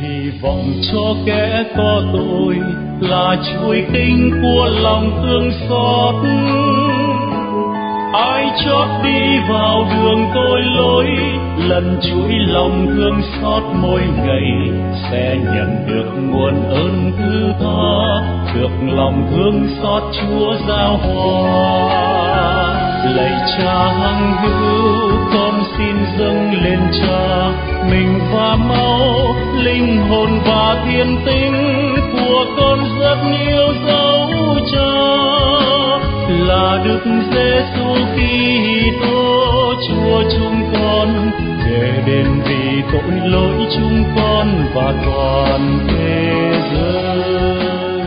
hy vọng cho kẻ có tội là chuỗi tinh của lòng thương xót. Ai chót đi vào đường tội lỗi, lần chuỗi lòng thương xót mỗi ngày sẽ nhận được nguồn ơn thứ tha, được lòng thương xót Chúa giao hòa. Lạy Cha hằng hữu, con xin dâng lên Cha mình và máu, linh hồn và thiên tính của con rất yêu dấu Cha, là Đức Giêsu Kitô Chúa chúng con, để đền vì tội lỗi chúng con và toàn thế giới.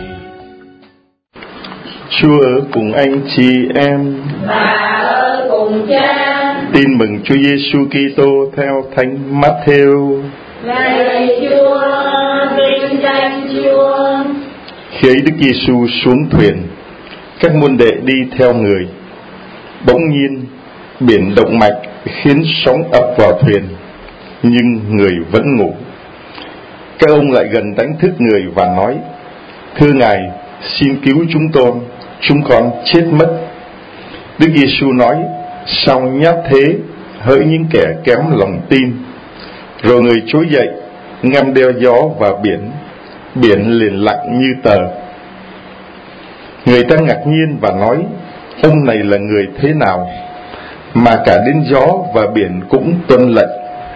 Chúa ở cùng anh chị em và ở cùng Cha. Tin mừng Chúa Giêsu Kitô theo Thánh Matthew. Lạy Chúa, vinh danh Chúa. Khi ấy Đức Giêsu xuống thuyền, các môn đệ đi theo người. Bỗng nhiên biển động mạnh khiến sóng ập vào thuyền, nhưng người vẫn ngủ. Các ông lại gần đánh thức người và nói: Thưa Ngài, xin cứu chúng con chết mất. Đức Giêsu nói: Sao nhát thế, hỡi những kẻ kém lòng tin. Rồi người trỗi dậy, ngăn đeo gió và biển liền lặng như tờ. Người ta ngạc nhiên và nói: Ông này là người thế nào mà cả đến gió và biển cũng tuân lệnh?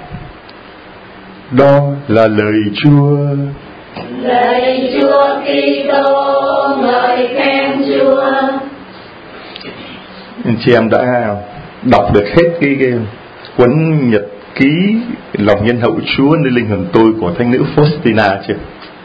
Đó là lời Chúa. Lạy Chúa Kitô, ngợi khen Chúa. Anh chị em đã đọc được hết cái cuốn nhật ký lòng nhân hậu Chúa nơi linh hồn tôi của thánh nữ Faustina chưa?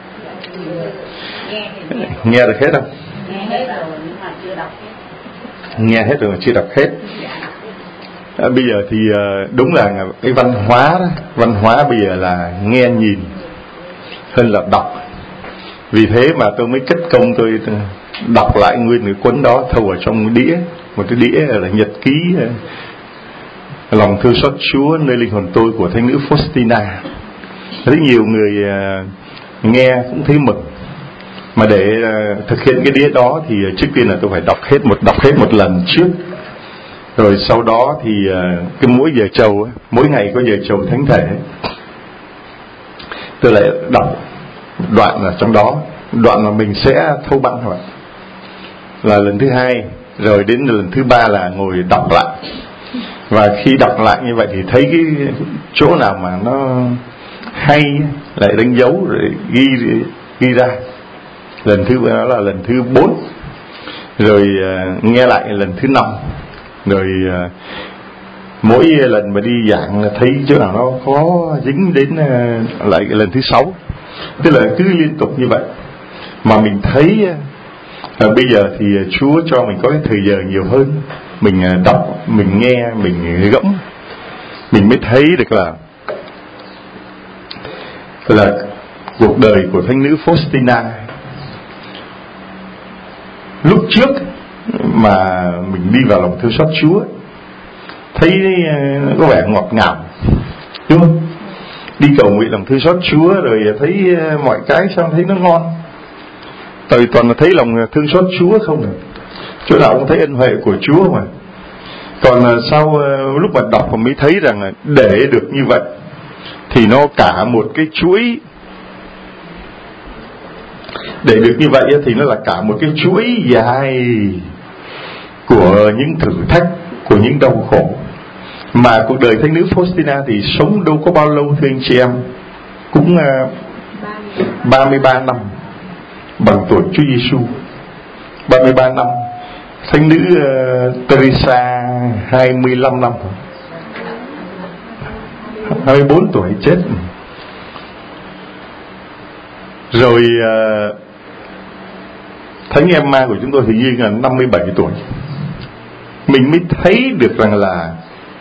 Nghe được hết không? Nghe hết rồi nhưng mà chưa đọc hết. Nghe hết rồi mà chưa đọc hết. Bây giờ thì đúng là cái văn hóa bây giờ là nghe nhìn hơn là đọc. Vì thế mà tôi mới kết công tôi đọc lại nguyên cái cuốn đó thâu ở trong một cái đĩa là nhật ký lòng thương xót Chúa nơi linh hồn tôi của thánh nữ Faustina. Rất nhiều người nghe cũng thấy mừng. Mà để thực hiện cái đĩa đó thì trước tiên là tôi phải đọc hết một lần trước. Rồi sau đó thì cái mỗi giờ chầu, mỗi ngày có giờ chầu thánh thể, tôi lại đọc đoạn ở trong đó, đoạn mà mình sẽ thâu băng rồi là lần thứ hai, rồi đến lần thứ ba là ngồi đọc lại. Và khi đọc lại như vậy thì thấy cái chỗ nào mà nó hay lại đánh dấu rồi ghi ra. Lần thứ đó là lần thứ 4, rồi nghe lại lần thứ 5, rồi mỗi lần mà đi giảng thấy chỗ nào nó có dính đến lại lần thứ 6. Tức là cứ liên tục như vậy. Mà mình thấy bây giờ thì Chúa cho mình có cái thời giờ nhiều hơn. Mình đọc, mình nghe, mình gẫm, mình mới thấy được là cuộc đời của thánh nữ Faustina lúc trước mà mình đi vào lòng thương xót Chúa thấy có vẻ ngọt ngào, đúng không? Đi cầu nguyện lòng thương xót Chúa rồi thấy mọi cái sao thấy nó ngon. Tại toàn là thấy lòng thương xót Chúa không, chỗ nào cũng thấy ân huệ của Chúa mà. Còn sau lúc mà đọc mà mới thấy rằng để được như vậy thì nó cả một cái chuỗi. Để được như vậy thì nó là cả một cái chuỗi dài của những thử thách, của những đau khổ. Mà cuộc đời thánh nữ Faustina thì sống đâu có bao lâu thưa anh chị em, cũng 33 năm bằng tuổi Chúa Giêsu. 33 năm. Thánh nữ Teresa 25 năm, 24 tuổi chết. Rồi Thánh Emma của chúng tôi thì như là 57 tuổi. Mình mới thấy được rằng là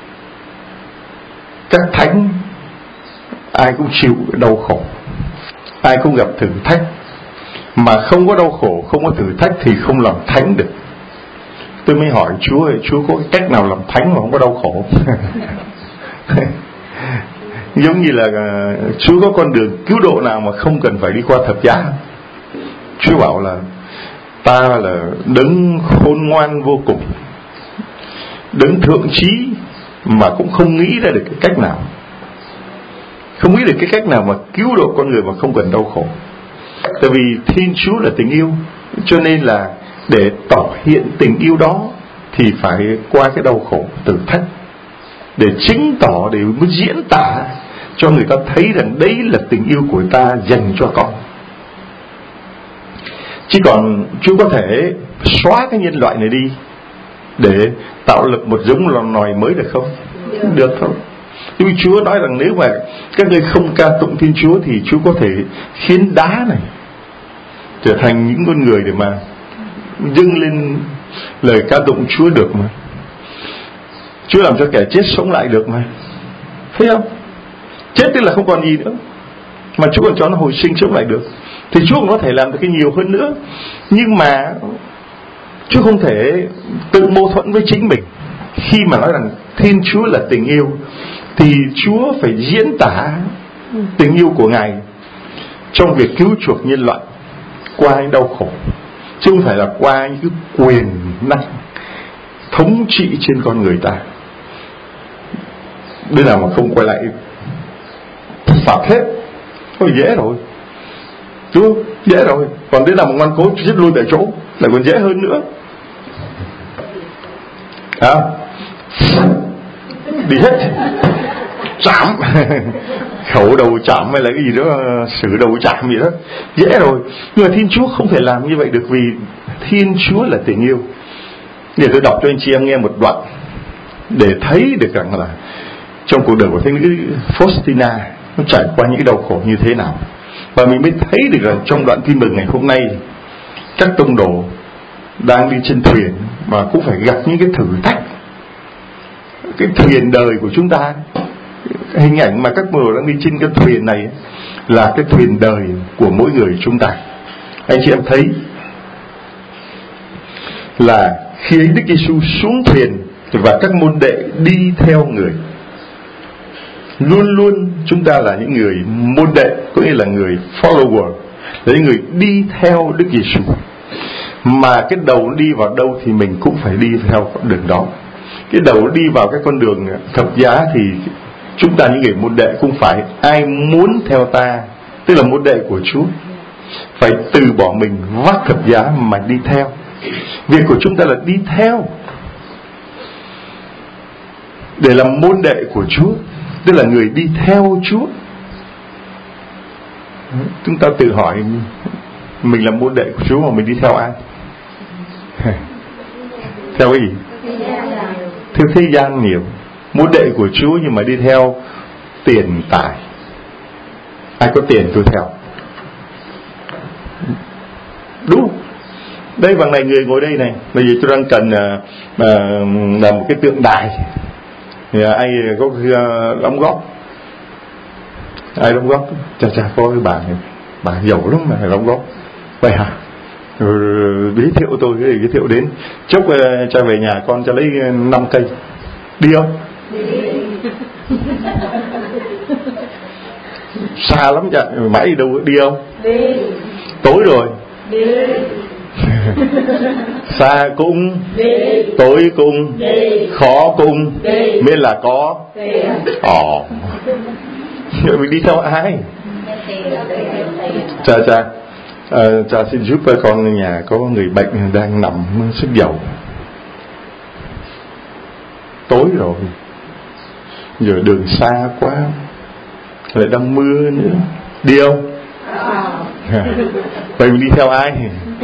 các thánh ai cũng chịu đau khổ, ai cũng gặp thử thách. Mà không có đau khổ, không có thử thách thì không làm thánh được. Tôi mới hỏi Chúa có cái cách nào làm thánh mà không có đau khổ? Giống như là Chúa có con đường cứu độ nào mà không cần phải đi qua thập giá. Chúa bảo là ta là đấng khôn ngoan vô cùng, đấng thượng trí mà cũng không nghĩ ra được cái cách nào, không nghĩ được cái cách nào mà cứu độ con người mà không cần đau khổ. Tại vì Thiên Chúa là tình yêu, cho nên là để tỏ hiện tình yêu đó thì phải qua cái đau khổ thử thách, để chứng tỏ, để muốn diễn tả cho người ta thấy rằng đấy là tình yêu của ta dành cho con. Chứ còn Chúa có thể xóa cái nhân loại này đi để tạo lập một giống loài mới được không? Được không? Nhưng Chúa nói rằng nếu mà các ngươi không ca tụng Thiên Chúa thì Chúa có thể khiến đá này trở thành những con người để mà dâng lên lời ca tụng Chúa được mà. Chúa làm cho kẻ chết sống lại được mà, thấy không? Chết tức là không còn gì nữa, mà Chúa còn cho nó hồi sinh sống lại được, thì Chúa cũng có thể làm được cái nhiều hơn nữa. Nhưng mà Chúa không thể tự mâu thuẫn với chính mình. Khi mà nói rằng Thiên Chúa là tình yêu thì Chúa phải diễn tả tình yêu của Ngài trong việc cứu chuộc nhân loại qua những đau khổ, chứ không phải là qua những cái quyền năng thống trị trên con người ta. Đứa nào mà không quay lại phạt hết thôi dễ rồi, Chúa dễ rồi. Còn đứa nào mà ngoan cố giết lui tại chỗ lại còn dễ hơn nữa. Đi hết, chạm khẩu đầu chạm hay là cái gì đó, xử đầu chạm gì đó, dễ rồi. Nhưng mà Thiên Chúa không thể làm như vậy được, vì Thiên Chúa là tình yêu. Để tôi đọc cho anh chị em nghe một đoạn để thấy được rằng là trong cuộc đời của thánh nữ Faustina nó trải qua những đau khổ như thế nào, và mình mới thấy được rằng trong đoạn tin mừng ngày hôm nay các tông đồ đang đi trên thuyền mà cũng phải gặp những cái thử thách. Cái thuyền đời của chúng ta, hình ảnh mà các tông đồ đang đi trên cái thuyền này là cái thuyền đời của mỗi người chúng ta. Anh chị em thấy là khi ấy Đức Giêsu xuống thuyền và các môn đệ đi theo người, luôn luôn chúng ta là những người môn đệ, có nghĩa là người follower, là những người đi theo Đức Giêsu. Mà cái đầu đi vào đâu thì mình cũng phải đi theo con đường đó. Cái đầu đi vào cái con đường thập giá thì chúng ta những người môn đệ cũng phải, ai muốn theo ta, tức là môn đệ của Chúa, phải từ bỏ mình, vác thập giá mà đi theo. Việc của chúng ta là đi theo để làm môn đệ của Chúa, tức là người đi theo Chúa. Chúng ta tự hỏi mình là môn đệ của Chúa mà mình đi theo ai? Theo cái gì? Theo thế gian nhiều. Môn đệ của Chúa nhưng mà đi theo tiền tài. Ai có tiền tôi theo. Đúng. Đây bằng này người ngồi đây này, bây giờ tôi đang cần làm một cái tượng đài. Thì ai có đóng góp? Ai đóng góp? Chà có cái bà giàu lắm mà đóng góp. Vậy hả? Giới thiệu tôi, cái giới thiệu đến. Chốc cho về nhà con cho lấy 5 cây. Đi không? Xa lắm chả, mãi đâu đi không? Đi. Tối rồi. Đi. Xa cũng đi, tối cũng đi, khó cũng đi, miễn là có. Rồi mình đi theo ai? Cha xin giúp con, nhà có người bệnh đang nằm sức dầu. Tối rồi, giờ đường xa quá, lại đang mưa nữa, đi không? Vậy mình đi theo ai?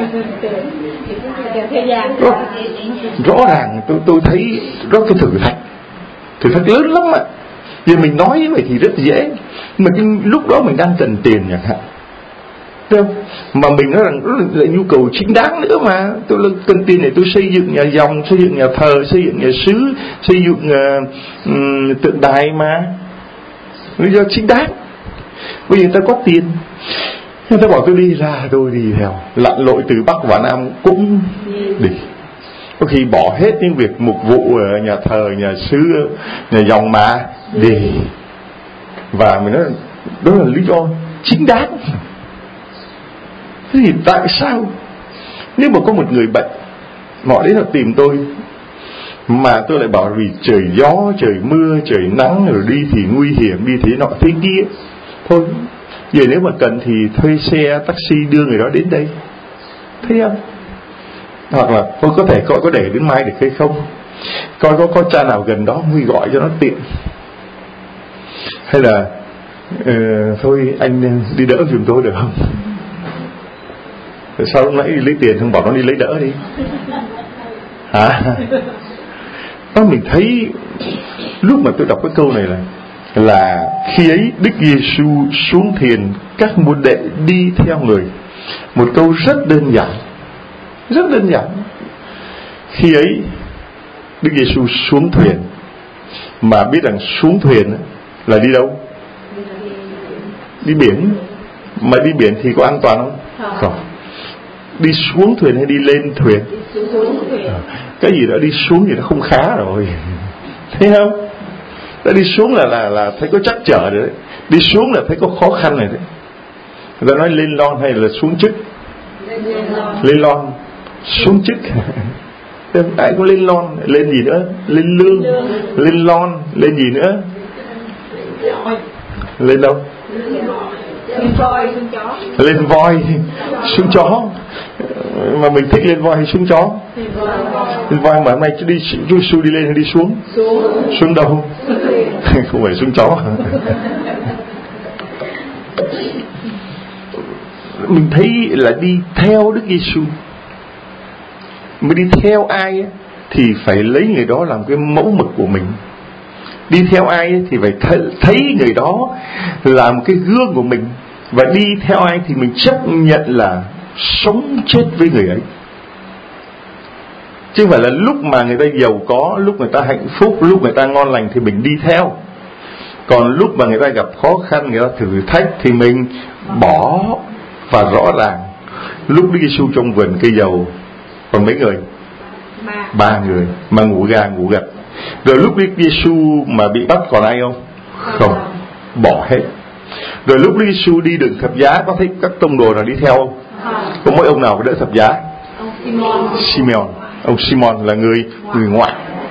Rõ ràng tôi thấy rất cái thử thách lớn lắm ạ. Giờ mình nói như vậy thì rất dễ, mà cái lúc đó mình đang cần tiền chẳng hạn, thấy không? Mà mình nói rằng là nhu cầu chính đáng nữa mà. Tôi cần tiền để tôi xây dựng nhà dòng, xây dựng nhà thờ, xây dựng nhà xứ, xây dựng tượng đài mà. Lý do chính đáng. Bây giờ ta có tiền, người ta bảo tôi đi ra, tôi đi theo, lặn lội từ Bắc vào Nam cũng đi. Có khi bỏ hết những việc mục vụ ở nhà thờ, nhà xứ, nhà dòng mà đi. Và mình nói đó là lý do chính đáng. Thế thì tại sao nếu mà có một người bệnh họ đến họ tìm tôi mà tôi lại bảo vì trời gió, trời mưa, trời nắng, rồi đi thì nguy hiểm, đi thế nọ thế kia, thôi giờ nếu mà cần thì thuê xe taxi đưa người đó đến đây, thấy không? Hoặc là tôi có thể coi có để đến mai được hay không, coi có cha nào gần đó mới gọi cho nó tiện. Hay là thôi anh đi đỡ giùm tôi được không? Sao lúc nãy đi lấy tiền không bảo nó đi lấy đỡ đi hả? Đó, mình thấy lúc mà tôi đọc cái câu này là khi ấy Đức Giêsu xuống thuyền, các môn đệ đi theo người. Một câu rất đơn giản, rất đơn giản. Khi ấy Đức Giêsu xuống thuyền, mà biết rằng xuống thuyền là đi đâu? Đi biển. Mà đi biển thì có an toàn không? Không. Đi xuống thuyền hay đi lên thuyền? Cái gì đó đi xuống thì nó không khá rồi, thấy không? Đã đi xuống là thấy có trắc trở rồi đấy. Đi xuống là thấy có khó khăn này đấy. Người ta nói lên lon hay là xuống chức? Lên lon, xuống chức. Ai có lên lon, lên gì nữa? Lên lương, lên lon, lên gì nữa? Lên đâu? Lên voi, xuống chó. Mà mình thích lên voi hay xuống chó? Lên voi. Mà hôm nay đi Giêsu đi lên hay đi xuống? Xuống đâu? Không phải xuống chó. Mình thấy là đi theo Đức Giêsu. Mà đi theo ai thì phải lấy người đó làm cái mẫu mực của mình. Đi theo ai thì phải thấy người đó làm cái gương của mình. Và đi theo ai thì mình chấp nhận là sống chết với người ấy. Chứ không phải là lúc mà người ta giàu có, lúc người ta hạnh phúc, lúc người ta ngon lành thì mình đi theo. Còn lúc mà người ta gặp khó khăn, người ta thử thách thì mình bỏ. Và rõ ràng lúc Đức Giêsu trong vườn cây dầu còn mấy người? 3 người mà ngủ gà ngủ gật. Rồi lúc Đức Giêsu mà bị bắt còn ai không? Không, bỏ hết. Rồi lúc Đức Giêsu đi đường thập giá có thấy các tông đồ nào đi theo không? Có mỗi ông nào đỡ thập giá? Simeon. Ông Simon là người ngoại.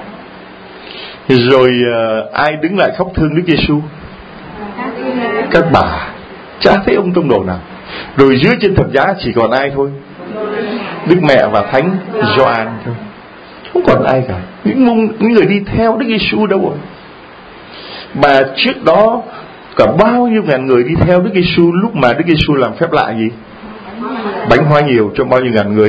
Rồi ai đứng lại khóc thương Đức Giêsu? Các bà. Chả thấy ông tông đồ nào. Rồi dưới trên thập giá chỉ còn ai thôi? Đức Mẹ và Thánh Gioan thôi. Không còn ai cả. Những người đi theo Đức Giêsu đâu rồi? Mà trước đó cả bao nhiêu ngàn người đi theo Đức Giêsu lúc mà Đức Giêsu làm phép lạ gì? Bánh hoa nhiều cho bao nhiêu ngàn người?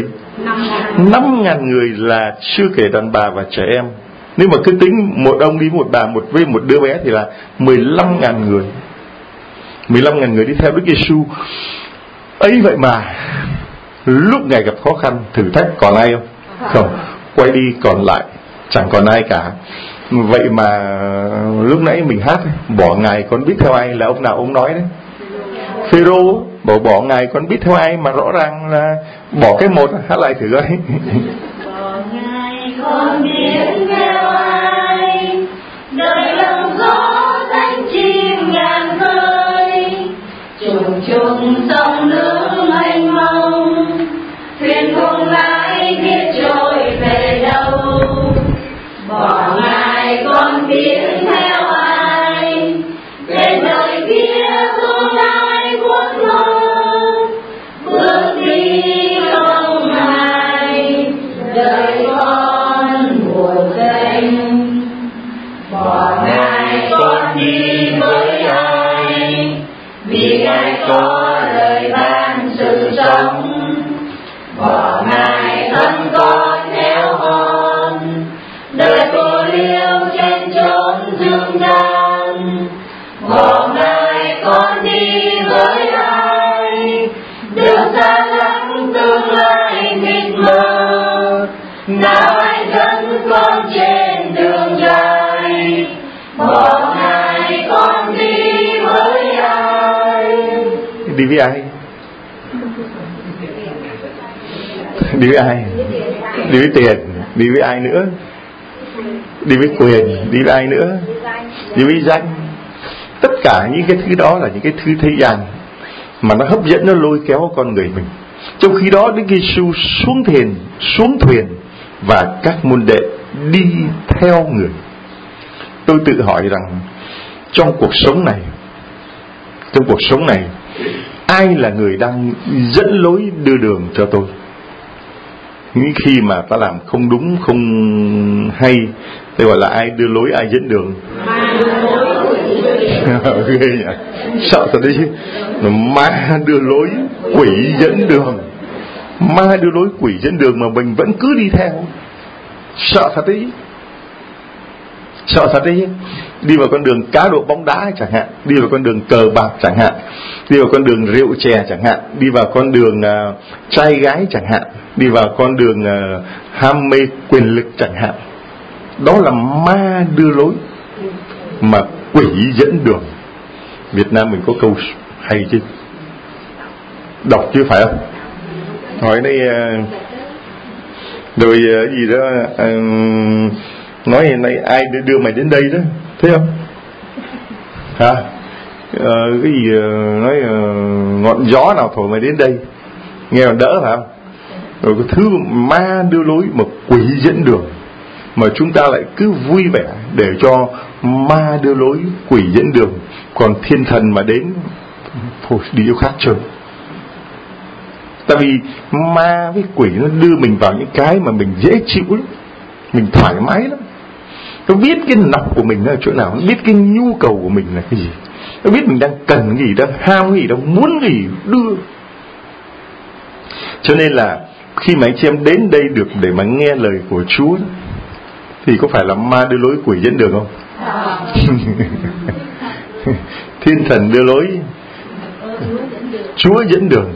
5.000 người, là chưa kể đàn bà và trẻ em. Nếu mà cứ tính một ông đi một bà với một đứa bé thì là 15.000 người. 15.000 người đi theo Đức Giêsu. Ấy vậy mà lúc Ngài gặp khó khăn, thử thách còn ai không? Không. Quay đi còn lại chẳng còn ai cả. Vậy mà lúc nãy mình hát bỏ Ngài còn biết theo ai là ông nào ông nói đấy? Phêrô bỏ Ngài còn biết theo ai, mà rõ ràng là bỏ cái một. Hát lại thử coi. Bỏ Ngài còn biết theo ai, đời lòng gió thanh chim ngàn khơi, trùng trùng sông nước mênh mông, thuyền không lái biết trôi về đâu. Bỏ Ngài còn biết theo ai, trên đời kia tương lai khuất mơ, bước đi không ai, đời con buồn tênh. Bỏ Ngài con đi với ai, vì Ngài có lời ban sự sống. Bỏ Ngài thân con theo hòn, đời cô liêu trên chốn dương gian. Bỏ Ngài con đi với ai, đường xa lắm tương lai mịt mờ, nào ai dẫn con trên đường dài. Bỏ Ngài con đi với ai? Đi với ai? Đi với ai? Đi với tiền. Đi với ai nữa? Đi với quyền. Đi với ai nữa? Đi với danh. Tất cả những cái thứ đó là những cái thứ thế gian mà nó hấp dẫn, nó lôi kéo con người mình. Trong khi đó Đức Giêsu xuống thuyền và các môn đệ đi theo người. Tôi tự hỏi rằng trong cuộc sống này ai là người đang dẫn lối đưa đường cho tôi? Những khi mà ta làm không đúng, không hay, thì gọi là ai đưa lối, ai dẫn đường? Ghê nhỉ, sợ thật đấy chứ. Ma đưa lối, quỷ dẫn đường. Ma đưa lối, quỷ dẫn đường mà mình vẫn cứ đi theo. Sợ thật đấy. Sợ thật đấy. Đi vào con đường cá độ bóng đá chẳng hạn, đi vào con đường cờ bạc chẳng hạn, đi vào con đường rượu chè chẳng hạn, đi vào con đường trai gái chẳng hạn, đi vào con đường ham mê quyền lực chẳng hạn. Đó là ma đưa lối, mà quỷ dẫn đường. Việt Nam mình có câu hay chứ, đọc chứ phải không? Hỏi đây rồi gì đó nói này ai đưa mày đến đây đó, thấy không? Hả? Cái gì nói ngọn gió nào thổi mày đến đây, nghe còn đỡ phải không? Rồi cái thứ ma đưa lối mà quỷ dẫn đường, mà chúng ta lại cứ vui vẻ để cho ma đưa lối, quỷ dẫn đường. Còn thiên thần mà đến thôi đi chỗ khác chơi. Tại vì ma với quỷ nó đưa mình vào những cái mà mình dễ chịu lắm, mình thoải mái lắm. Nó biết cái nọc của mình là chỗ nào, nó biết cái nhu cầu của mình là cái gì, nó biết mình đang cần cái gì, đang ham cái gì, đang muốn cái gì đưa. Cho nên là khi mà anh chị em đến đây được để mà nghe lời của Chúa thì có phải là ma đưa lối, quỷ dẫn đường không? Thiên thần đưa lối, Chúa dẫn đường,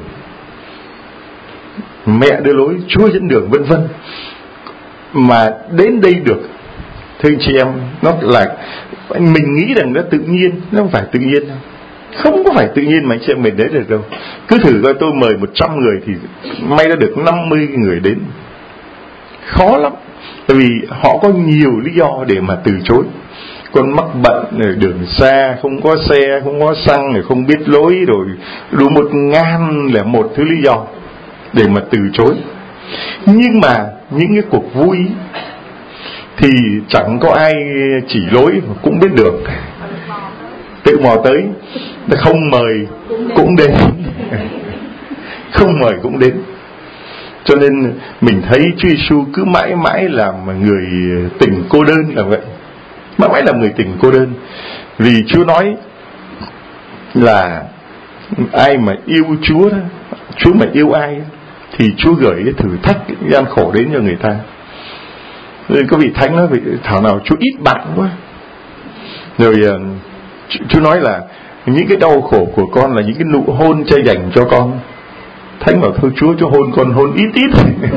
mẹ đưa lối, Chúa dẫn đường, vân vân. Mà đến đây được, thưa anh chị em, nó là mình nghĩ rằng nó tự nhiên, nó không phải tự nhiên đâu. Không có phải tự nhiên mà anh chị em mình đến được đâu. Cứ thử coi, tôi mời 100 người thì may đã được 50 người đến. Khó lắm. Tại vì họ có nhiều lý do để mà từ chối. Con mắc bận, rồi đường xa, không có xe, không có xăng, rồi không biết lối, rồi đủ 1001 thứ lý do để mà từ chối. Nhưng mà những cái cuộc vui thì chẳng có ai chỉ lối mà cũng biết đường, tự mò tới, không mời cũng đến. Không mời cũng đến. Cho nên mình thấy Chúa Giêsu cứ mãi mãi làm người tình cô đơn là vậy. Mãi mãi làm người tình cô đơn. Vì Chúa nói là ai mà yêu Chúa đó, Chúa mà yêu ai thì Chúa gửi cái thử thách, cái gian khổ đến cho người ta. Rồi có vị thánh nói, thảo nào Chúa ít bạn quá. Rồi Chúa nói là những cái đau khổ của con là những cái nụ hôn Cha dành cho con. Thánh bảo thôi Chúa cho hôn con hôn ít ít.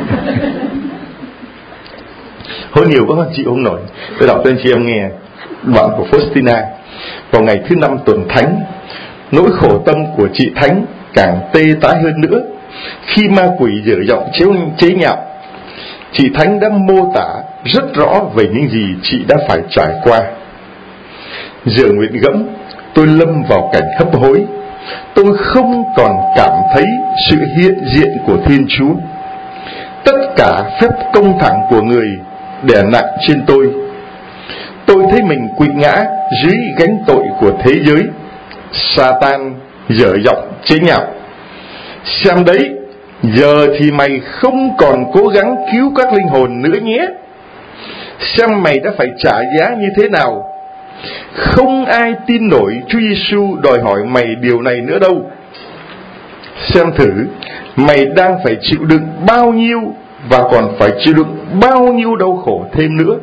Hôn nhiều quá chị không nổi. Tôi đọc cho anh chị em nghe đoạn của Faustina. Vào ngày thứ 5 tuần thánh, nỗi khổ tâm của chị thánh càng tê tái hơn nữa khi ma quỷ dở giọng chế nhạo. Chị thánh đã mô tả rất rõ về những gì chị đã phải trải qua. Giờ nguyện gẫm, tôi lâm vào cảnh hấp hối. Tôi không còn cảm thấy sự hiện diện của Thiên Chúa. Tất cả phép công thẳng của người đè nặng trên tôi. Tôi thấy mình quỵ ngã dưới gánh tội của thế giới. Satan dở giọng chế nhạo. Xem đấy, giờ thì mày không còn cố gắng cứu các linh hồn nữa nhé. Xem mày đã phải trả giá như thế nào. Không ai tin nổi Chúa Giêsu đòi hỏi mày điều này nữa đâu. Xem thử mày đang phải chịu đựng bao nhiêu và còn phải chịu đựng bao nhiêu đau khổ thêm nữa.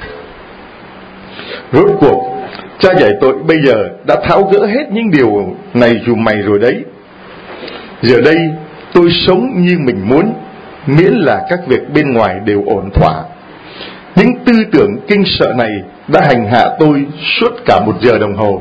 Rốt cuộc Cha giải tội bây giờ đã tháo gỡ hết những điều này dùm mày rồi đấy. Giờ đây tôi sống như mình muốn, miễn là các việc bên ngoài đều ổn thỏa. Những tư tưởng kinh sợ này đã hành hạ tôi suốt cả 1 giờ đồng hồ.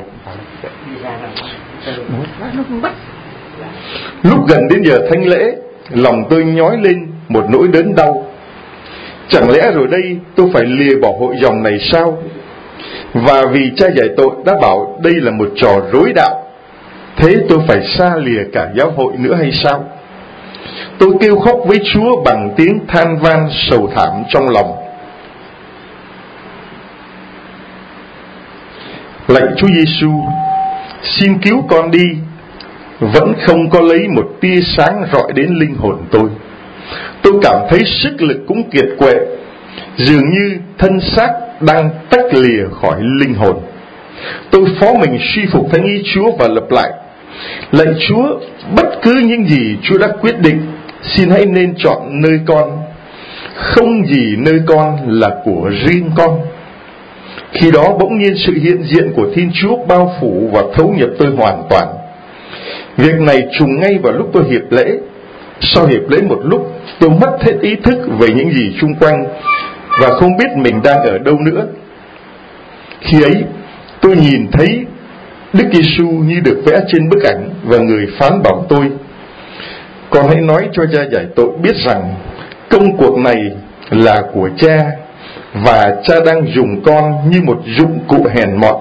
Lúc gần đến giờ thánh lễ, lòng tôi nhói lên một nỗi đớn đau. Chẳng lẽ rồi đây tôi phải lìa bỏ hội dòng này sao? Và vì cha dạy tội đã bảo đây là một trò rối đạo, thế tôi phải xa lìa cả giáo hội nữa hay sao? Tôi kêu khóc với Chúa bằng tiếng than van sầu thảm trong lòng. Lạy Chúa Giêsu, xin cứu con đi. Vẫn không có lấy một tia sáng rọi đến linh hồn tôi. Tôi cảm thấy sức lực cũng kiệt quệ, dường như thân xác đang tách lìa khỏi linh hồn. Tôi phó mình suy phục thánh ý Chúa và lặp lại: lạy Chúa, bất cứ những gì Chúa đã quyết định, xin hãy nên chọn nơi con. Không gì nơi con là của riêng con. Khi đó bỗng nhiên sự hiện diện của Thiên Chúa bao phủ và thấu nhập tôi hoàn toàn. Việc này trùng ngay vào lúc tôi hiệp lễ. Sau hiệp lễ một lúc, tôi mất hết ý thức về những gì xung quanh và không biết mình đang ở đâu nữa. Khi ấy, tôi nhìn thấy Đức Giêsu như được vẽ trên bức ảnh, và người phán bảo tôi: con hãy nói cho cha giải tội biết rằng công cuộc này là của cha, và cha đang dùng con như một dụng cụ hèn mọn.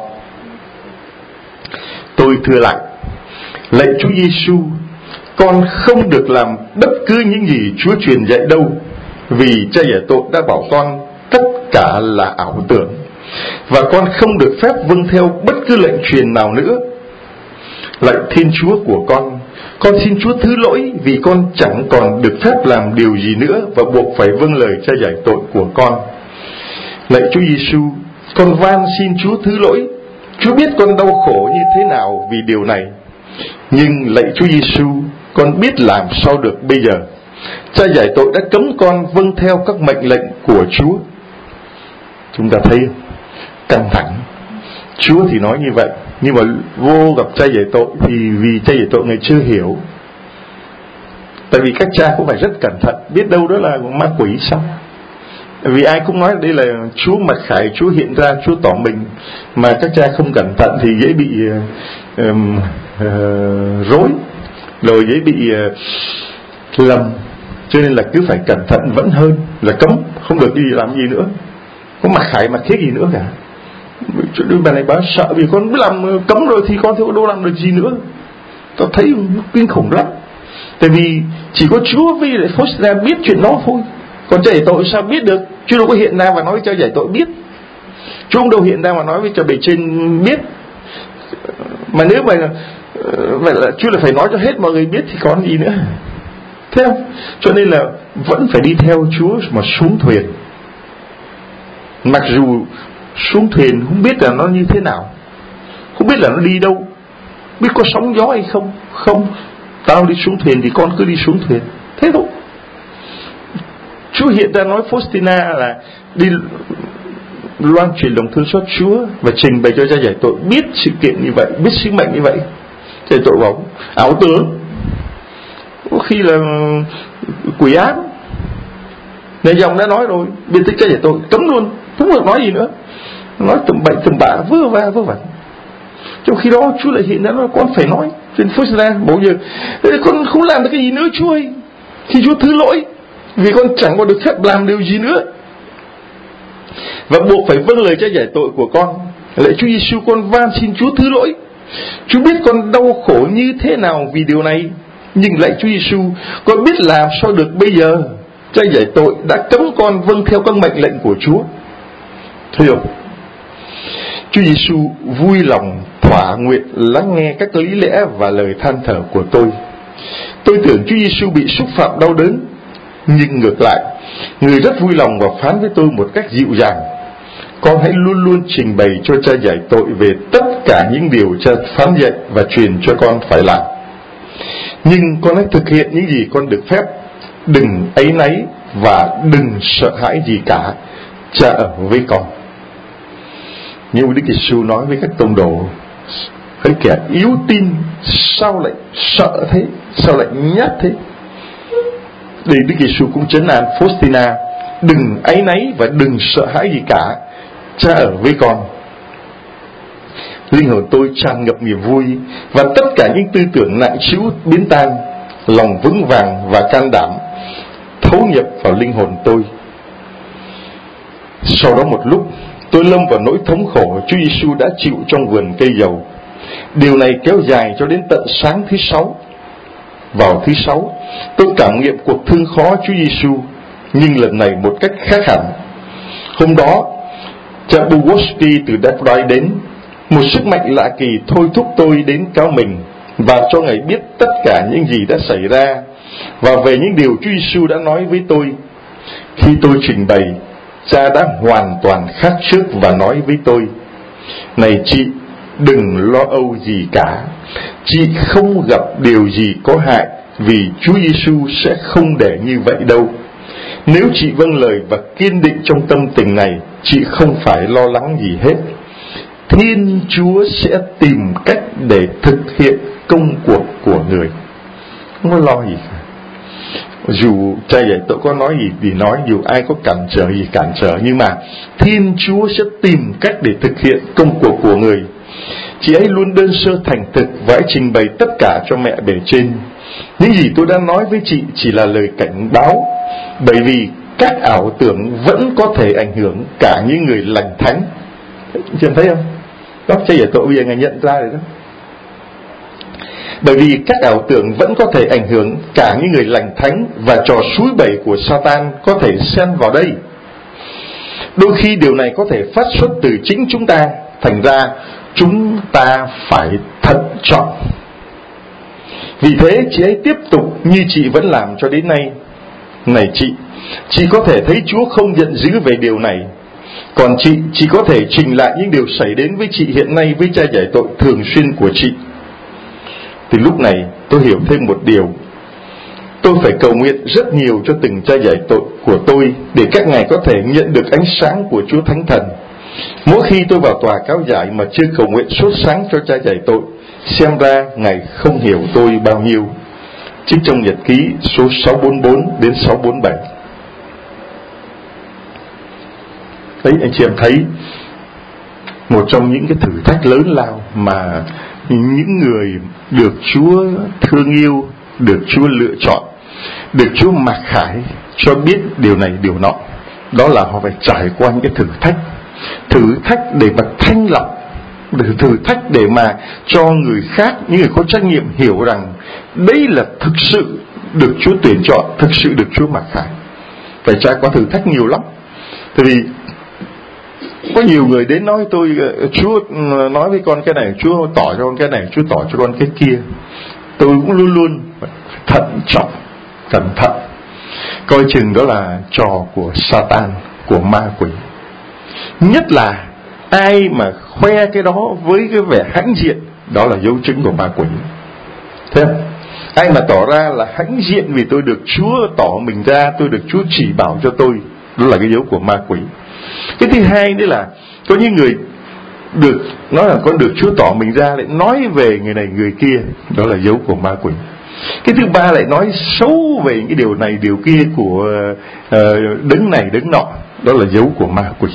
Tôi thưa lại: lạy Chúa Giêsu, con không được làm bất cứ những gì Chúa truyền dạy đâu, vì cha giải tội đã bảo con tất cả là ảo tưởng, và con không được phép vâng theo bất cứ lệnh truyền nào nữa. Lạy Thiên Chúa của con xin Chúa thứ lỗi vì con chẳng còn được phép làm điều gì nữa và buộc phải vâng lời cha giải tội của con. Lạy Chúa Giêsu, con van xin Chúa thứ lỗi. Chúa biết con đau khổ như thế nào vì điều này, nhưng lạy Chúa Giêsu, con biết làm sao được bây giờ. Cha giải tội đã cấm con vâng theo các mệnh lệnh của Chúa. Chúng ta thấy căng thẳng. Chúa thì nói như vậy, nhưng mà vô gặp cha giải tội thì vì cha giải tội người chưa hiểu. Tại vì các cha cũng phải rất cẩn thận, biết đâu đó là ma quỷ sao. Vì ai cũng nói đây là Chúa mặc khải, Chúa hiện ra, Chúa tỏ mình, mà các cha không cẩn thận thì dễ bị rối, rồi dễ bị lầm. Cho nên là cứ phải cẩn thận vẫn hơn là cấm, không được đi làm gì nữa. Có mặc khải mặc thiết gì nữa cả. Bà này bà sợ vì con biết làm cấm rồi thì con đâu làm được gì nữa. Tôi thấy kinh khủng lắm. Tại vì chỉ có Chúa với lại Faustina biết chuyện đó thôi. Còn cha giải tội sao biết được? Chúa đâu có hiện ra và nói với cha giải tội biết. Chúa không đâu hiện ra mà nói với cha bề trên biết. Mà nếu mà vậy là Chúa là phải nói cho hết mọi người biết thì còn gì nữa. Thấy không? Cho nên là vẫn phải đi theo Chúa mà xuống thuyền. Mặc dù xuống thuyền không biết là nó như thế nào, không biết là nó đi đâu, biết có sóng gió hay không. Không, tao đi xuống thuyền thì con cứ đi xuống thuyền. Thế thôi. Chúa hiện ra nói Faustina là đi loan truyền lòng thương xót Chúa và trình bày cho cha giải tội biết sự kiện như vậy, biết sứ mệnh như vậy. Cha giải tội bảo ảo tưởng, có khi là quỷ ác. Này dòng đã nói rồi, biết tới cha giải tội cấm luôn, không được nói gì nữa, nói tầm bậy tầm bạ vớ vẩn. Trong khi đó Chúa lại hiện ra nói con phải nói. Trên Faustina bảo giờ con không làm được cái gì nữa Chúa ơi, thì Chúa thứ lỗi vì con chẳng còn được phép làm điều gì nữa, và buộc phải vâng lời cha giải tội của con. Lạy Chúa Giêsu, con van xin Chúa thứ lỗi. Chúa biết con đau khổ như thế nào vì điều này, nhưng lạy Chúa Giêsu, con biết làm sao được bây giờ. Cha giải tội đã cấm con vâng theo các mệnh lệnh của Chúa. Thấy không? Chúa Giêsu vui lòng thỏa nguyện lắng nghe các lý lẽ và lời than thở của tôi. Tôi tưởng Chúa Giêsu bị xúc phạm đau đớn, nhưng ngược lại, người rất vui lòng và phán với tôi một cách dịu dàng: con hãy luôn luôn trình bày cho cha giải tội về tất cả những điều cha phán dạy và truyền cho con phải làm. Nhưng con hãy thực hiện những gì con được phép, đừng áy náy và đừng sợ hãi gì cả. Cha ở với con. Nhưng Đức Giêsu nói với các tông đồ: hỡi kẻ yếu tin, sao lại sợ thế, sao lại nhát thế? Đây Đức Giêsu cũng trấn an Faustina: đừng áy náy và đừng sợ hãi gì cả, cha ở với con. Linh hồn tôi tràn ngập niềm vui, và tất cả những tư tưởng nặng trĩu biến tan. Lòng vững vàng và can đảm thấu nhập vào linh hồn tôi. Sau đó một lúc, tôi lâm vào nỗi thống khổ Chúa Giêsu đã chịu trong vườn cây dầu. Điều này kéo dài cho đến tận sáng thứ Sáu. Vào thứ Sáu, tôi cảm nghiệm cuộc thương khó Chúa Giêsu, nhưng lần này một cách khác hẳn. Hôm đó, cha Bugosky từ Detroit đến. Một sức mạnh lạ kỳ thôi thúc tôi đến cáo mình và cho Ngài biết tất cả những gì đã xảy ra và về những điều Chúa Giêsu đã nói với tôi. Khi tôi trình bày, cha đã hoàn toàn khác trước và nói với tôi: này chị, đừng lo âu gì cả. Chị không gặp điều gì có hại, vì Chúa Giêsu sẽ không để như vậy đâu. Nếu chị vâng lời và kiên định trong tâm tình này, chị không phải lo lắng gì hết. Thiên Chúa sẽ tìm cách để thực hiện công cuộc của người. Không có lo gì cả. Dù cha dạy tôi có nói gì thì nói, dù ai có cản trở gì cản trở, nhưng mà Thiên Chúa sẽ tìm cách để thực hiện công cuộc của người. Chị ấy luôn đơn sơ thành thực và trình bày tất cả cho mẹ bề trên. Những gì tôi đã nói với chị chỉ là lời cảnh báo, bởi vì các ảo tưởng vẫn có thể ảnh hưởng cả những người lành thánh. Chị thấy không? Đó, cha dạy tội bây giờ Ngài nhận ra rồi đó. Bởi vì các ảo tưởng vẫn có thể ảnh hưởng cả những người lành thánh, và trò xúi bẩy của Satan có thể xen vào đây. Đôi khi điều này có thể phát xuất từ chính chúng ta, thành ra chúng ta phải thận trọng. Vì thế chị ấy tiếp tục như chị vẫn làm cho đến nay. Này chị có thể thấy Chúa không giận dữ về điều này. Còn chị có thể trình lại những điều xảy đến với chị hiện nay với cha giải tội thường xuyên của chị. Từ lúc này tôi hiểu thêm một điều. Tôi phải cầu nguyện rất nhiều cho từng cha giải tội của tôi, để các ngài có thể nhận được ánh sáng của Chúa Thánh Thần. Mỗi khi tôi vào tòa cáo giải mà chưa cầu nguyện sốt sáng cho cha giải tội, xem ra ngài không hiểu tôi bao nhiêu. Trích trong nhật ký số 644 đến 647. Đấy, anh chị em thấy một trong những cái thử thách lớn lao mà những người được Chúa thương yêu, được Chúa lựa chọn, được Chúa mặc khải cho biết điều này điều nọ, đó là họ phải trải qua những cái thử thách để mà thanh lọc, thử thách để mà cho người khác, những người có trách nhiệm hiểu rằng đây là thực sự được Chúa tuyển chọn, thực sự được Chúa mặc khải. Phải trải qua thử thách nhiều lắm. Tại vì có nhiều người đến nói tôi: Chúa nói với con cái này, Chúa tỏ cho con cái này, Chúa tỏ cho con cái kia. Tôi cũng luôn luôn thận trọng, cẩn thận, coi chừng đó là trò của Satan, của ma quỷ. Nhất là ai mà khoe cái đó với cái vẻ hãnh diện, đó là dấu chứng của ma quỷ. Thế không? Ai mà tỏ ra là hãnh diện vì tôi được Chúa tỏ mình ra, tôi được Chúa chỉ bảo cho tôi, đó là cái dấu của ma quỷ. Cái thứ hai nữa là có những người được nói là con được Chúa tỏ mình ra, lại nói về người này người kia, đó là dấu của ma quỷ. Cái thứ ba lại nói xấu về những cái điều này điều kia của đấng này đấng nọ, đó là dấu của ma quỷ.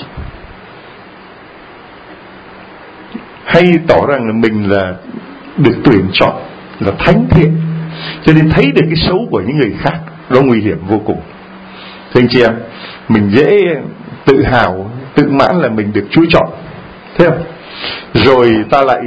Hay tỏ rằng là mình là được tuyển chọn, là thánh thiện, cho nên thấy được cái xấu của những người khác, đó nguy hiểm vô cùng. Thưa anh chị em, mình dễ tự hào, tự mãn là mình được Chúa chọn, thấy không? Rồi ta lại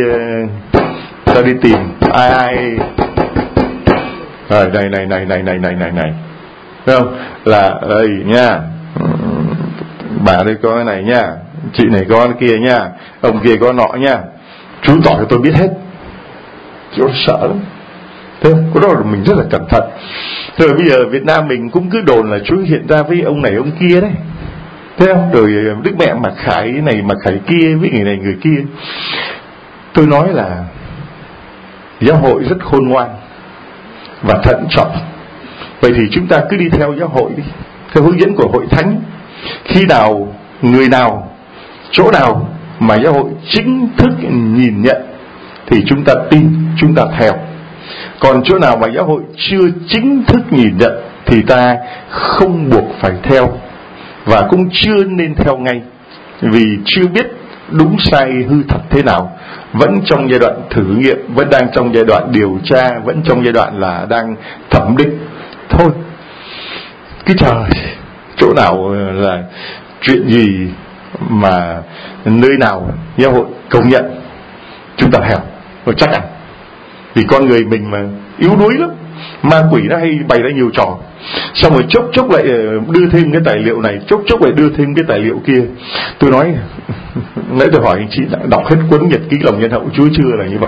đi tìm ai rồi này, thấy không? Là đây nha, bà đây có cái này nha, chị này có cái kia nha, ông kia có nọ nha, Chúa tỏ cho tôi biết hết. Chúa sợ lắm. Thế không? Cái đó là mình rất là cẩn thận. Rồi bây giờ Việt Nam mình cũng cứ đồn là Chúa hiện ra với ông này ông kia đấy, thấy không? Rồi Đức Mẹ mặc khải này mặc khải kia với người này người kia. Tôi nói là giáo hội rất khôn ngoan và thận trọng. Vậy thì chúng ta cứ đi theo giáo hội đi, theo hướng dẫn của hội thánh. Khi nào, người nào, chỗ nào mà giáo hội chính thức nhìn nhận thì chúng ta tin, chúng ta theo. Còn chỗ nào mà giáo hội chưa chính thức nhìn nhận thì ta không buộc phải theo, và cũng chưa nên theo ngay, vì chưa biết đúng sai hư thật thế nào, vẫn trong giai đoạn thử nghiệm, vẫn đang trong giai đoạn điều tra, vẫn trong giai đoạn là đang thẩm định thôi. Cái trời, chỗ nào là chuyện gì mà nơi nào giáo hội công nhận chúng ta theo, và chắc ăn. Vì con người mình mà yếu đuối lắm, ma quỷ nó hay bày ra nhiều trò, xong rồi chốc lại đưa thêm cái tài liệu này, chốc lại đưa thêm cái tài liệu kia. Tôi nói nãy tôi hỏi anh chị đã đọc hết cuốn Nhật ký lòng nhân hậu Chúa chưa, là như vậy.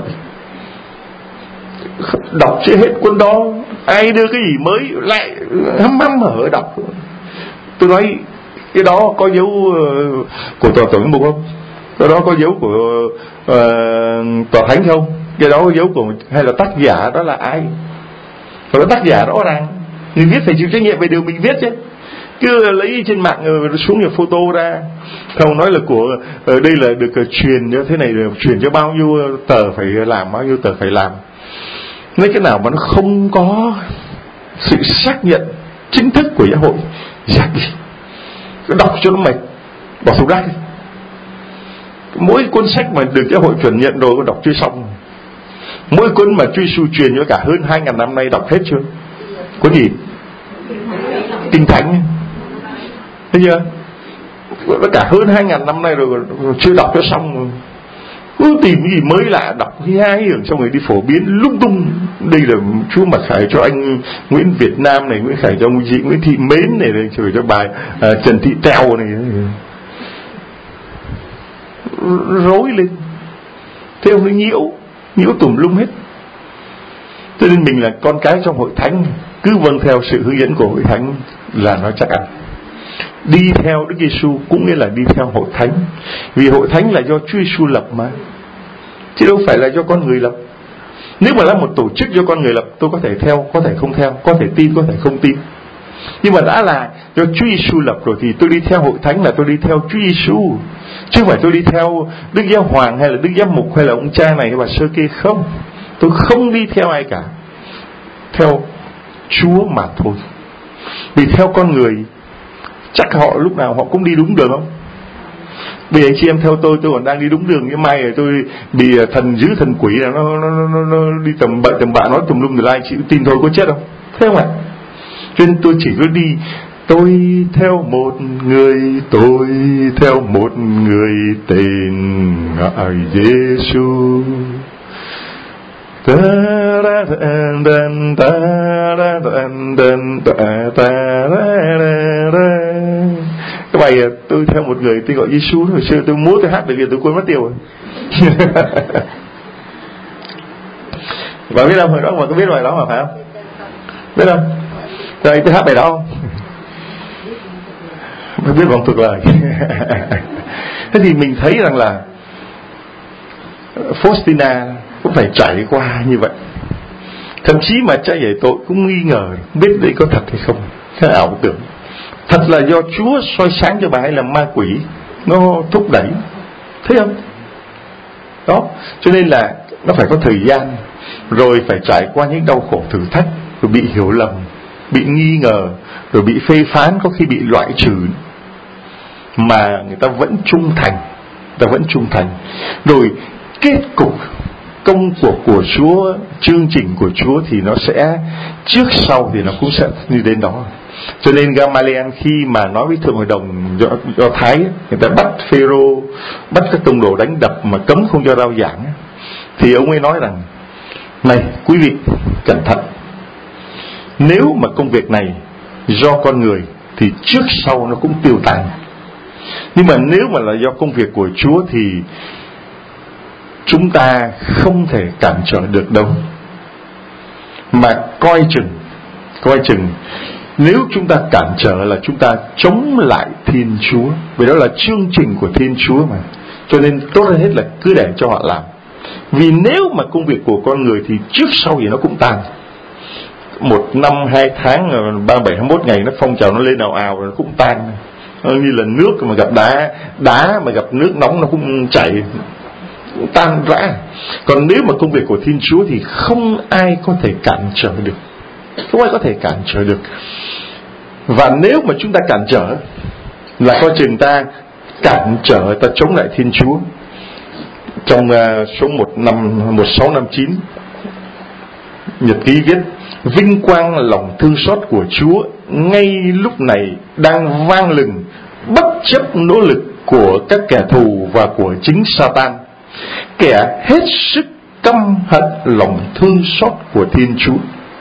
Đọc chưa hết cuốn đó, ai đưa cái gì mới lại hăm hở đọc. Tôi nói cái đó có dấu của tòa tổng mục không? Cái đó có dấu của tòa thánh không? Cái đó có dấu của, hay là tác giả đó là ai? Còn đó tác giả rõ ràng, người viết phải chịu trách nhiệm về điều mình viết chứ. Cứ lấy trên mạng xuống rồi photo ra, không nói là của đây là được truyền như thế này, được truyền cho bao nhiêu tờ phải làm, bao nhiêu tờ phải làm. Nên cái nào mà nó không có sự xác nhận chính thức của giáo hội, dẹp đi, đọc cho nó mệt, bỏ thùng rác đi. Mỗi cuốn sách mà được giáo hội chuẩn nhận rồi có đọc chưa xong. Mỗi cuốn mà Chúa Giêsu truyền cho cả hơn 2.000 năm nay đọc hết chưa? Cuốn gì? Kinh Thánh. Thấy chưa? Có cả hơn 2.000 năm nay rồi chưa đọc cho xong. Cứ tìm cái gì mới lạ đọc hay xong rồi đi phổ biến lung tung. Đây là Chúa mặc khải cho anh Nguyễn Việt Nam này, Nguyễn khải cho chị Nguyễn Thị Mến này, rồi cho bà Trần Thị Tèo này, rối lên. Thế ông nó nhiễu tùm lum hết. Cho nên mình là con cái trong hội thánh, cứ vâng theo sự hướng dẫn của hội thánh là nó chắc ăn. Đi theo Đức Giêsu cũng nghĩa là đi theo hội thánh, vì hội thánh là do Chúa Giêsu lập mà, chứ đâu phải là do con người lập. Nếu mà là một tổ chức do con người lập, tôi có thể theo, có thể không theo, có thể tin, có thể không tin. Nhưng mà đã là do Chúa Giêsu lập rồi thì tôi đi theo hội thánh là tôi đi theo Chúa Giêsu, chứ không phải tôi đi theo Đức Giáo Hoàng hay là Đức Giám Mục hay là ông cha này hay bà sơ kia. Không, tôi không đi theo ai cả, theo Chúa mà thôi. Vì theo con người chắc họ lúc nào họ cũng đi đúng đường không? Bây giờ anh chị em theo tôi còn đang đi đúng đường, nhưng mai rồi tôi bị thần dữ thần quỷ là nó đi tầm bạ nói tùm lum rồi, anh chị tin tôi có chết không? Thế không ạ? Cho nên tôi chỉ cứ đi, tôi theo một người tên gọi Giêsu. Cái bài tôi theo một người tên gọi Giêsu, hồi xưa tôi múa tôi hát bởi vì tôi quên mất tiêu rồi. Và biết không, hồi đó mà có biết bài đó mà phải không? Biết không? Rồi tôi hát bài đó không? Không biết vòng thuộc lời. Thế thì mình thấy rằng là Faustina cũng phải trải qua như vậy. Thậm chí mà cha giải tội cũng nghi ngờ biết đấy có thật hay không, cái ảo tưởng. Thật là do Chúa soi sáng cho bà hay là ma quỷ nó thúc đẩy? Thấy không? Đó, cho nên là nó phải có thời gian, rồi phải trải qua những đau khổ thử thách, rồi bị hiểu lầm, bị nghi ngờ, rồi bị phê phán, có khi bị loại trừ, mà người ta vẫn trung thành. Rồi kết cục công cuộc của Chúa, chương trình của Chúa thì nó sẽ trước sau thì nó cũng sẽ như đến đó. Cho nên Gamaliel khi mà nói với thượng hội đồng do Thái, người ta bắt Phêrô, bắt các tông đồ đánh đập mà cấm không cho rao giảng, thì ông ấy nói rằng: này quý vị cẩn thận, nếu mà công việc này do con người thì trước sau nó cũng tiêu tan, nhưng mà nếu mà là do công việc của Chúa thì chúng ta không thể cản trở được đâu. Mà coi chừng nếu chúng ta cản trở là chúng ta chống lại Thiên Chúa, vì đó là chương trình của Thiên Chúa mà. Cho nên tốt hơn hết là cứ để cho họ làm. Vì nếu mà công việc của con người thì trước sau gì nó cũng tan. 1 năm 2 tháng 37 21 ngày nó phong trào nó lên ào ào rồi nó cũng tan. Như là nước mà gặp đá mà gặp nước nóng nó cũng chảy, cũng tan rã. Còn nếu mà công việc của Thiên Chúa thì không ai có thể cản trở được, không ai có thể cản trở được. Và nếu mà chúng ta cản trở là coi chừng ta cản trở, ta chống lại Thiên Chúa. Trong số 1659 nhật ký viết: vinh quang lòng thương xót của Chúa ngay lúc này đang vang lừng, bất chấp nỗ lực của các kẻ thù và của chính Satan, kẻ hết sức căm hận lòng thương xót của Thiên Chúa.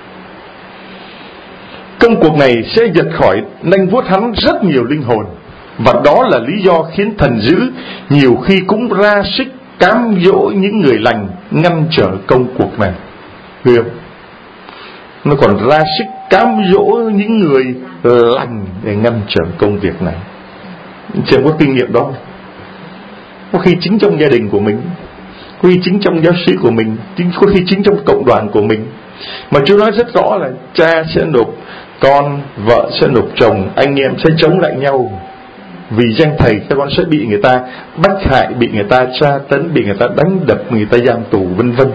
Công cuộc này sẽ giật khỏi nanh vuốt hắn rất nhiều linh hồn, và đó là lý do khiến thần dữ nhiều khi cũng ra sức cám dỗ những người lành ngăn trở công cuộc này. Hiểu không? Nó còn ra sức cám dỗ những người lành để ngăn trở công việc này. Chị có kinh nghiệm đó? Có khi chính trong gia đình của mình, có khi chính trong giáo sĩ của mình, có khi chính trong cộng đoàn của mình. Mà Chúa nói rất rõ là cha sẽ nộp con, vợ sẽ nộp chồng, anh em sẽ chống lại nhau. Vì danh Thầy các con sẽ bị người ta bắt hại, bị người ta tra tấn, bị người ta đánh đập, người ta giam tù, vân vân.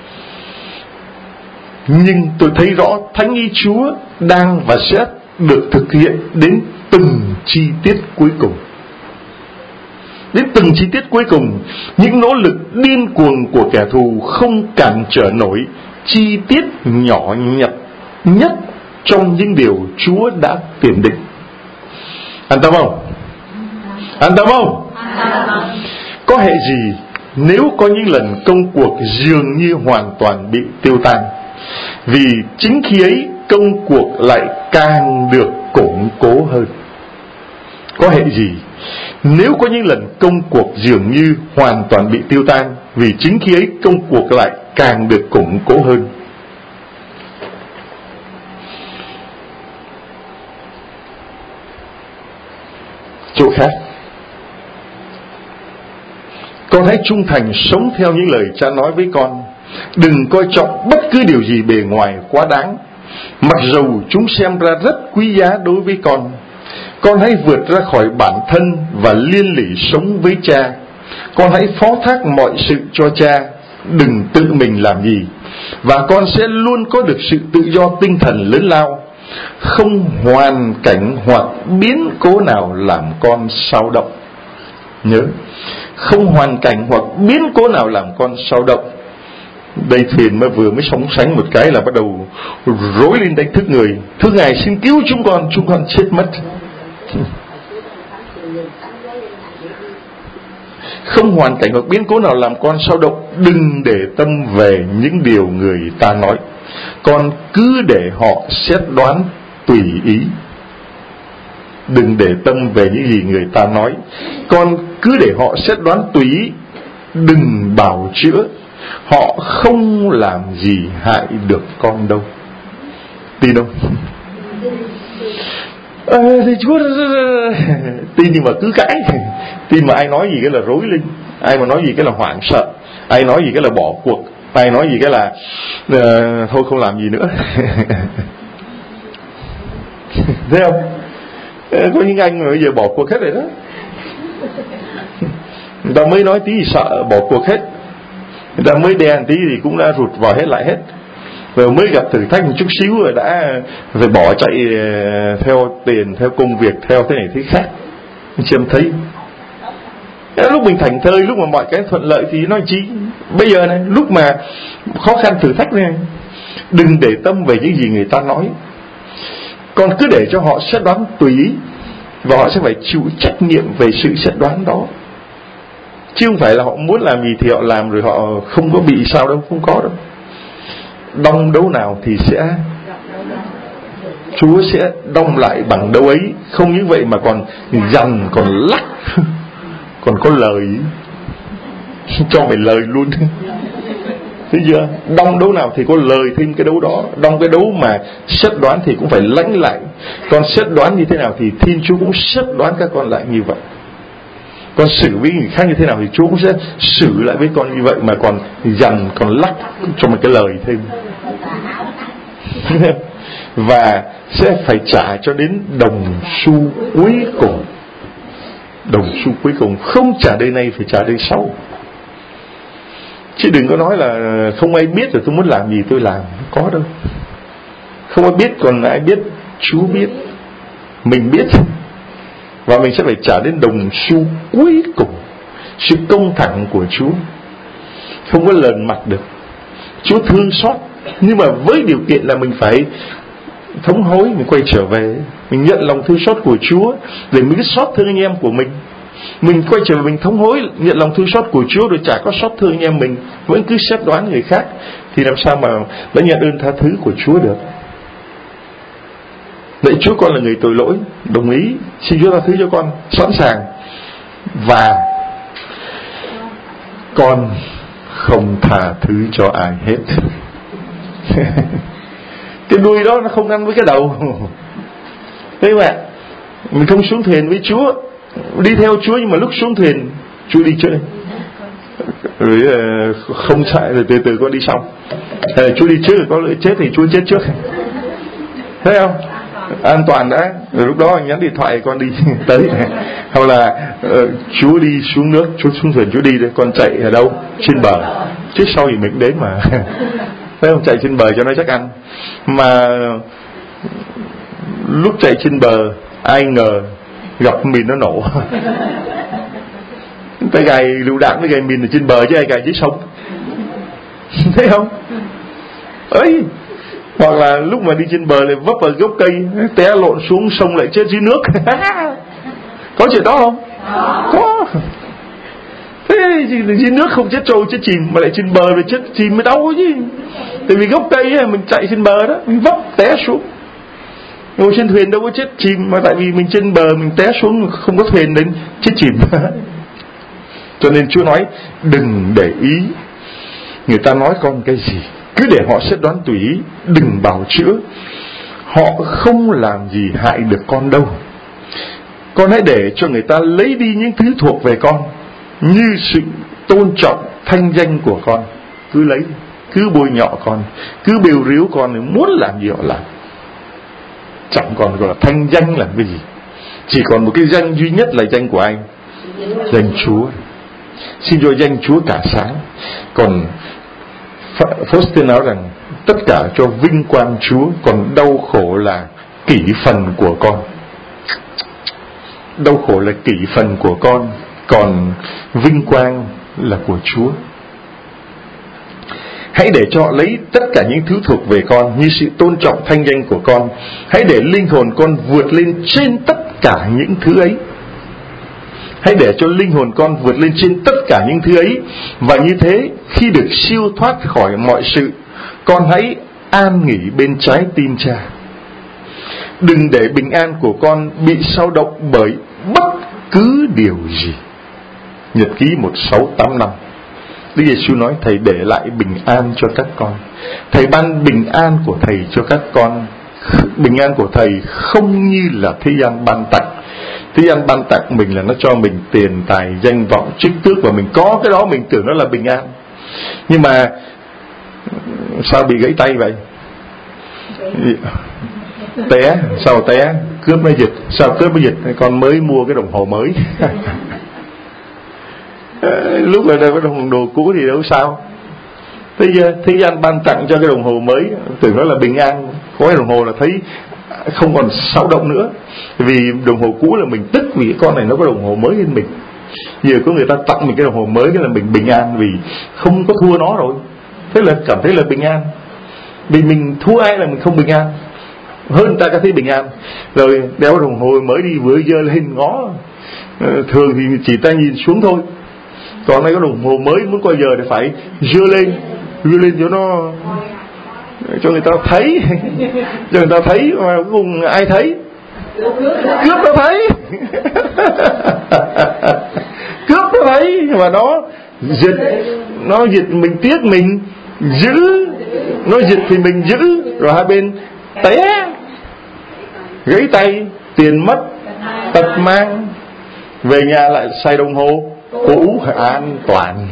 Nhưng tôi thấy rõ Thánh ý Chúa đang và sẽ được thực hiện đến từng chi tiết cuối cùng. Đến từng chi tiết cuối cùng, những nỗ lực điên cuồng của kẻ thù không cản trở nổi chi tiết nhỏ nhặt nhất trong những điều Chúa đã tiền định. An tâm không? An tâm không? Có hệ gì nếu có những lần công cuộc dường như hoàn toàn bị tiêu tan, vì chính khi ấy công cuộc lại càng được củng cố hơn. Có hệ gì nếu có những lần công cuộc dường như hoàn toàn bị tiêu tan, vì chính khi ấy công cuộc lại càng được củng cố hơn. Chỗ khác, con hãy trung thành sống theo những lời cha nói với con. Đừng coi trọng bất cứ điều gì bề ngoài quá đáng, mặc dầu chúng xem ra rất quý giá đối với con. Con hãy vượt ra khỏi bản thân và liên lỉ sống với cha. Con hãy phó thác mọi sự cho cha, đừng tự mình làm gì, và con sẽ luôn có được sự tự do tinh thần lớn lao. Không hoàn cảnh hoặc biến cố nào làm con xao động. Nhớ, không hoàn cảnh hoặc biến cố nào làm con xao động. Đây thuyền mà vừa mới sóng sánh một cái là bắt đầu rối lên đánh thức người. Thưa Ngài xin cứu chúng con chết mất. Không hoàn cảnh hoặc biến cố nào làm con xao động. Đừng để tâm về những điều người ta nói, con cứ để họ xét đoán tùy ý. Đừng để tâm về những gì người ta nói, con cứ để họ xét đoán tùy ý. Đừng bào chữa, họ không làm gì hại được con đâu. Tin không? Thì Chúa tin nhưng mà cứ cãi. Tin mà ai nói gì cái là rối lên, ai mà nói gì cái là hoảng sợ, ai nói gì cái là bỏ cuộc, ai nói gì cái là thôi không làm gì nữa. Thấy không? Có những anh mà bây giờ bỏ cuộc hết rồi đó. Người ta mới nói tí thì sợ bỏ cuộc hết, người ta mới đen tí thì cũng đã rụt vào hết lại hết, rồi mới gặp thử thách một chút xíu rồi đã phải bỏ chạy theo tiền, theo công việc, theo thế này thế khác. Chị em thấy lúc mình thảnh thơi, lúc mà mọi cái thuận lợi thì nói chi. Bây giờ này, lúc mà khó khăn thử thách này, đừng để tâm về những gì người ta nói, còn cứ để cho họ xét đoán tùy ý, và họ sẽ phải chịu trách nhiệm về sự xét đoán đó. Chứ không phải là họ muốn làm gì thì họ làm rồi họ không có bị sao đâu, không có đâu. Đong đấu nào thì Chúa sẽ đong lại bằng đấu ấy. Không những vậy mà còn dằn, còn lắc, còn có lời cho mày lời luôn. Thấy chưa? Đong đấu nào thì có lời thêm cái đấu đó. Đong cái đấu mà xét đoán thì cũng phải lãnh lại. Còn xét đoán như thế nào thì Thiên Chúa cũng xét đoán các con lại như vậy. Con xử với người khác như thế nào thì Chúa cũng sẽ xử lại với con như vậy, mà còn dằn, còn lắc cho một cái lời thêm. Và sẽ phải trả cho đến đồng xu cuối cùng. Đồng xu cuối cùng, không trả đây này phải trả đây sau. Chứ đừng có nói là không ai biết rồi tôi muốn làm gì tôi làm. Không có đâu. Không ai biết, còn ai biết? Chúa biết, mình biết. Và mình sẽ phải trả đến đồng xu cuối cùng. Sự công thẳng của Chúa không có lờn mặt được. Chúa thương xót, nhưng mà với điều kiện là mình phải thống hối, mình quay trở về, mình nhận lòng thương xót của Chúa để mình biết xót thương anh em của mình. Mình quay trở về mình thống hối, nhận lòng thương xót của Chúa, rồi chả có xót thương anh em mình, vẫn cứ xét đoán người khác, thì làm sao mà đã nhận ơn tha thứ của Chúa được? Vậy Chúa, con là người tội lỗi, đồng ý, xin Chúa tha thứ cho con, sẵn sàng, và con không tha thứ cho ai hết. Cái đuôi đó nó không ăn với cái đầu. Thế mà mình không xuống thuyền với Chúa, đi theo Chúa, nhưng mà lúc xuống thuyền Chúa đi chơi, rồi không chạy, rồi từ từ con đi xong. Chúa đi trước, có lẽ chết thì Chúa chết trước, thấy không? An toàn đã, rồi lúc đó anh nhắn điện thoại con đi tới. Hoặc là Chúa đi xuống nước, Chúa xuống thuyền, Chúa đi đấy, con chạy ở đâu? Trên bờ, trước sau thì mình đến mà. Thấy không? Chạy trên bờ cho nó chắc ăn. Mà lúc chạy trên bờ, ai ngờ gặp mìn nó nổ. Tay gài lựu đạn với gài mìn ở trên bờ chứ ai gài dưới sông. Thấy không? Ấy, hoặc là lúc mà đi trên bờ lại vấp vào gốc cây, té lộn xuống sông lại chết dưới nước. Có chuyện đó không? Có. Thế dưới nước không chết trôi chết chìm, mà lại trên bờ rồi chết chìm mới đau chứ. Tại vì gốc cây ấy, mình chạy trên bờ đó, mình vấp té xuống. Ngồi trên thuyền đâu có chết chìm, mà tại vì mình trên bờ mình té xuống không có thuyền đến chết chìm. Cho nên Chúa nói đừng để ý người ta nói con cái gì, cứ để họ xét đoán tùy ý, đừng bào chữa. Họ không làm gì hại được con đâu. Con hãy để cho người ta lấy đi những thứ thuộc về con, như sự tôn trọng thanh danh của con. Cứ lấy, cứ bôi nhọ con, cứ bêu riếu con, muốn làm gì họ làm. Chẳng còn gọi là thanh danh là cái gì. Chỉ còn một cái danh duy nhất là danh của ai? Danh Chúa. Xin cho danh Chúa cả sáng. Còn Faustin nói rằng tất cả cho vinh quang Chúa, còn đau khổ là kỷ phần của con. Đau khổ là kỷ phần của con, còn vinh quang là của Chúa. Hãy để cho họ lấy tất cả những thứ thuộc về con, như sự tôn trọng thanh danh của con. Hãy để linh hồn con vượt lên trên tất cả những thứ ấy. Hãy để cho linh hồn con vượt lên trên tất cả những thứ ấy. Và như thế, khi được siêu thoát khỏi mọi sự, con hãy an nghỉ bên trái tim Cha. Đừng để bình an của con bị xao động bởi bất cứ điều gì. Nhật ký 1685. Đức Giêsu nói Thầy để lại bình an cho các con. Thầy ban bình an của Thầy cho các con. Bình an của Thầy không như là thế gian ban tặng. Thế gian ban tặng mình là nó cho mình tiền tài, danh vọng, chức tước, và mình có cái đó mình tưởng nó là bình an. Nhưng mà sao bị gãy tay vậy? Té, sao té? Cướp nó giật. Sao cướp nó giật? Con mới mua cái đồng hồ mới. Lúc này đây cái đồng đồ cũ thì đâu sao. Thế gian ban tặng cho cái đồng hồ mới, tưởng nó là bình an. Có cái đồng hồ là thấy không còn xáo động nữa. Vì đồng hồ cũ là mình tức vì cái con này nó có đồng hồ mới hơn mình. Giờ có người ta tặng mình cái đồng hồ mới, cái là mình bình an vì không có thua nó rồi. Thế là cảm thấy là bình an. Vì mình thua ai là mình không bình an, hơn ta có thấy bình an. Rồi đeo đồng hồ mới đi vừa giơ lên ngó, thường thì chỉ ta nhìn xuống thôi. Còn này có đồng hồ mới muốn coi giờ thì phải giơ lên cho nó, cho người ta thấy. Cho người ta thấy mà cuối cùng ai thấy? Cướp nó thấy. Cướp nó thấy mà nó giật mình tiếc mình giữ, nó giật thì mình giữ, rồi hai bên té, gãy tay, tiền mất, tật mang, về nhà lại xài đồng hồ cũ an toàn.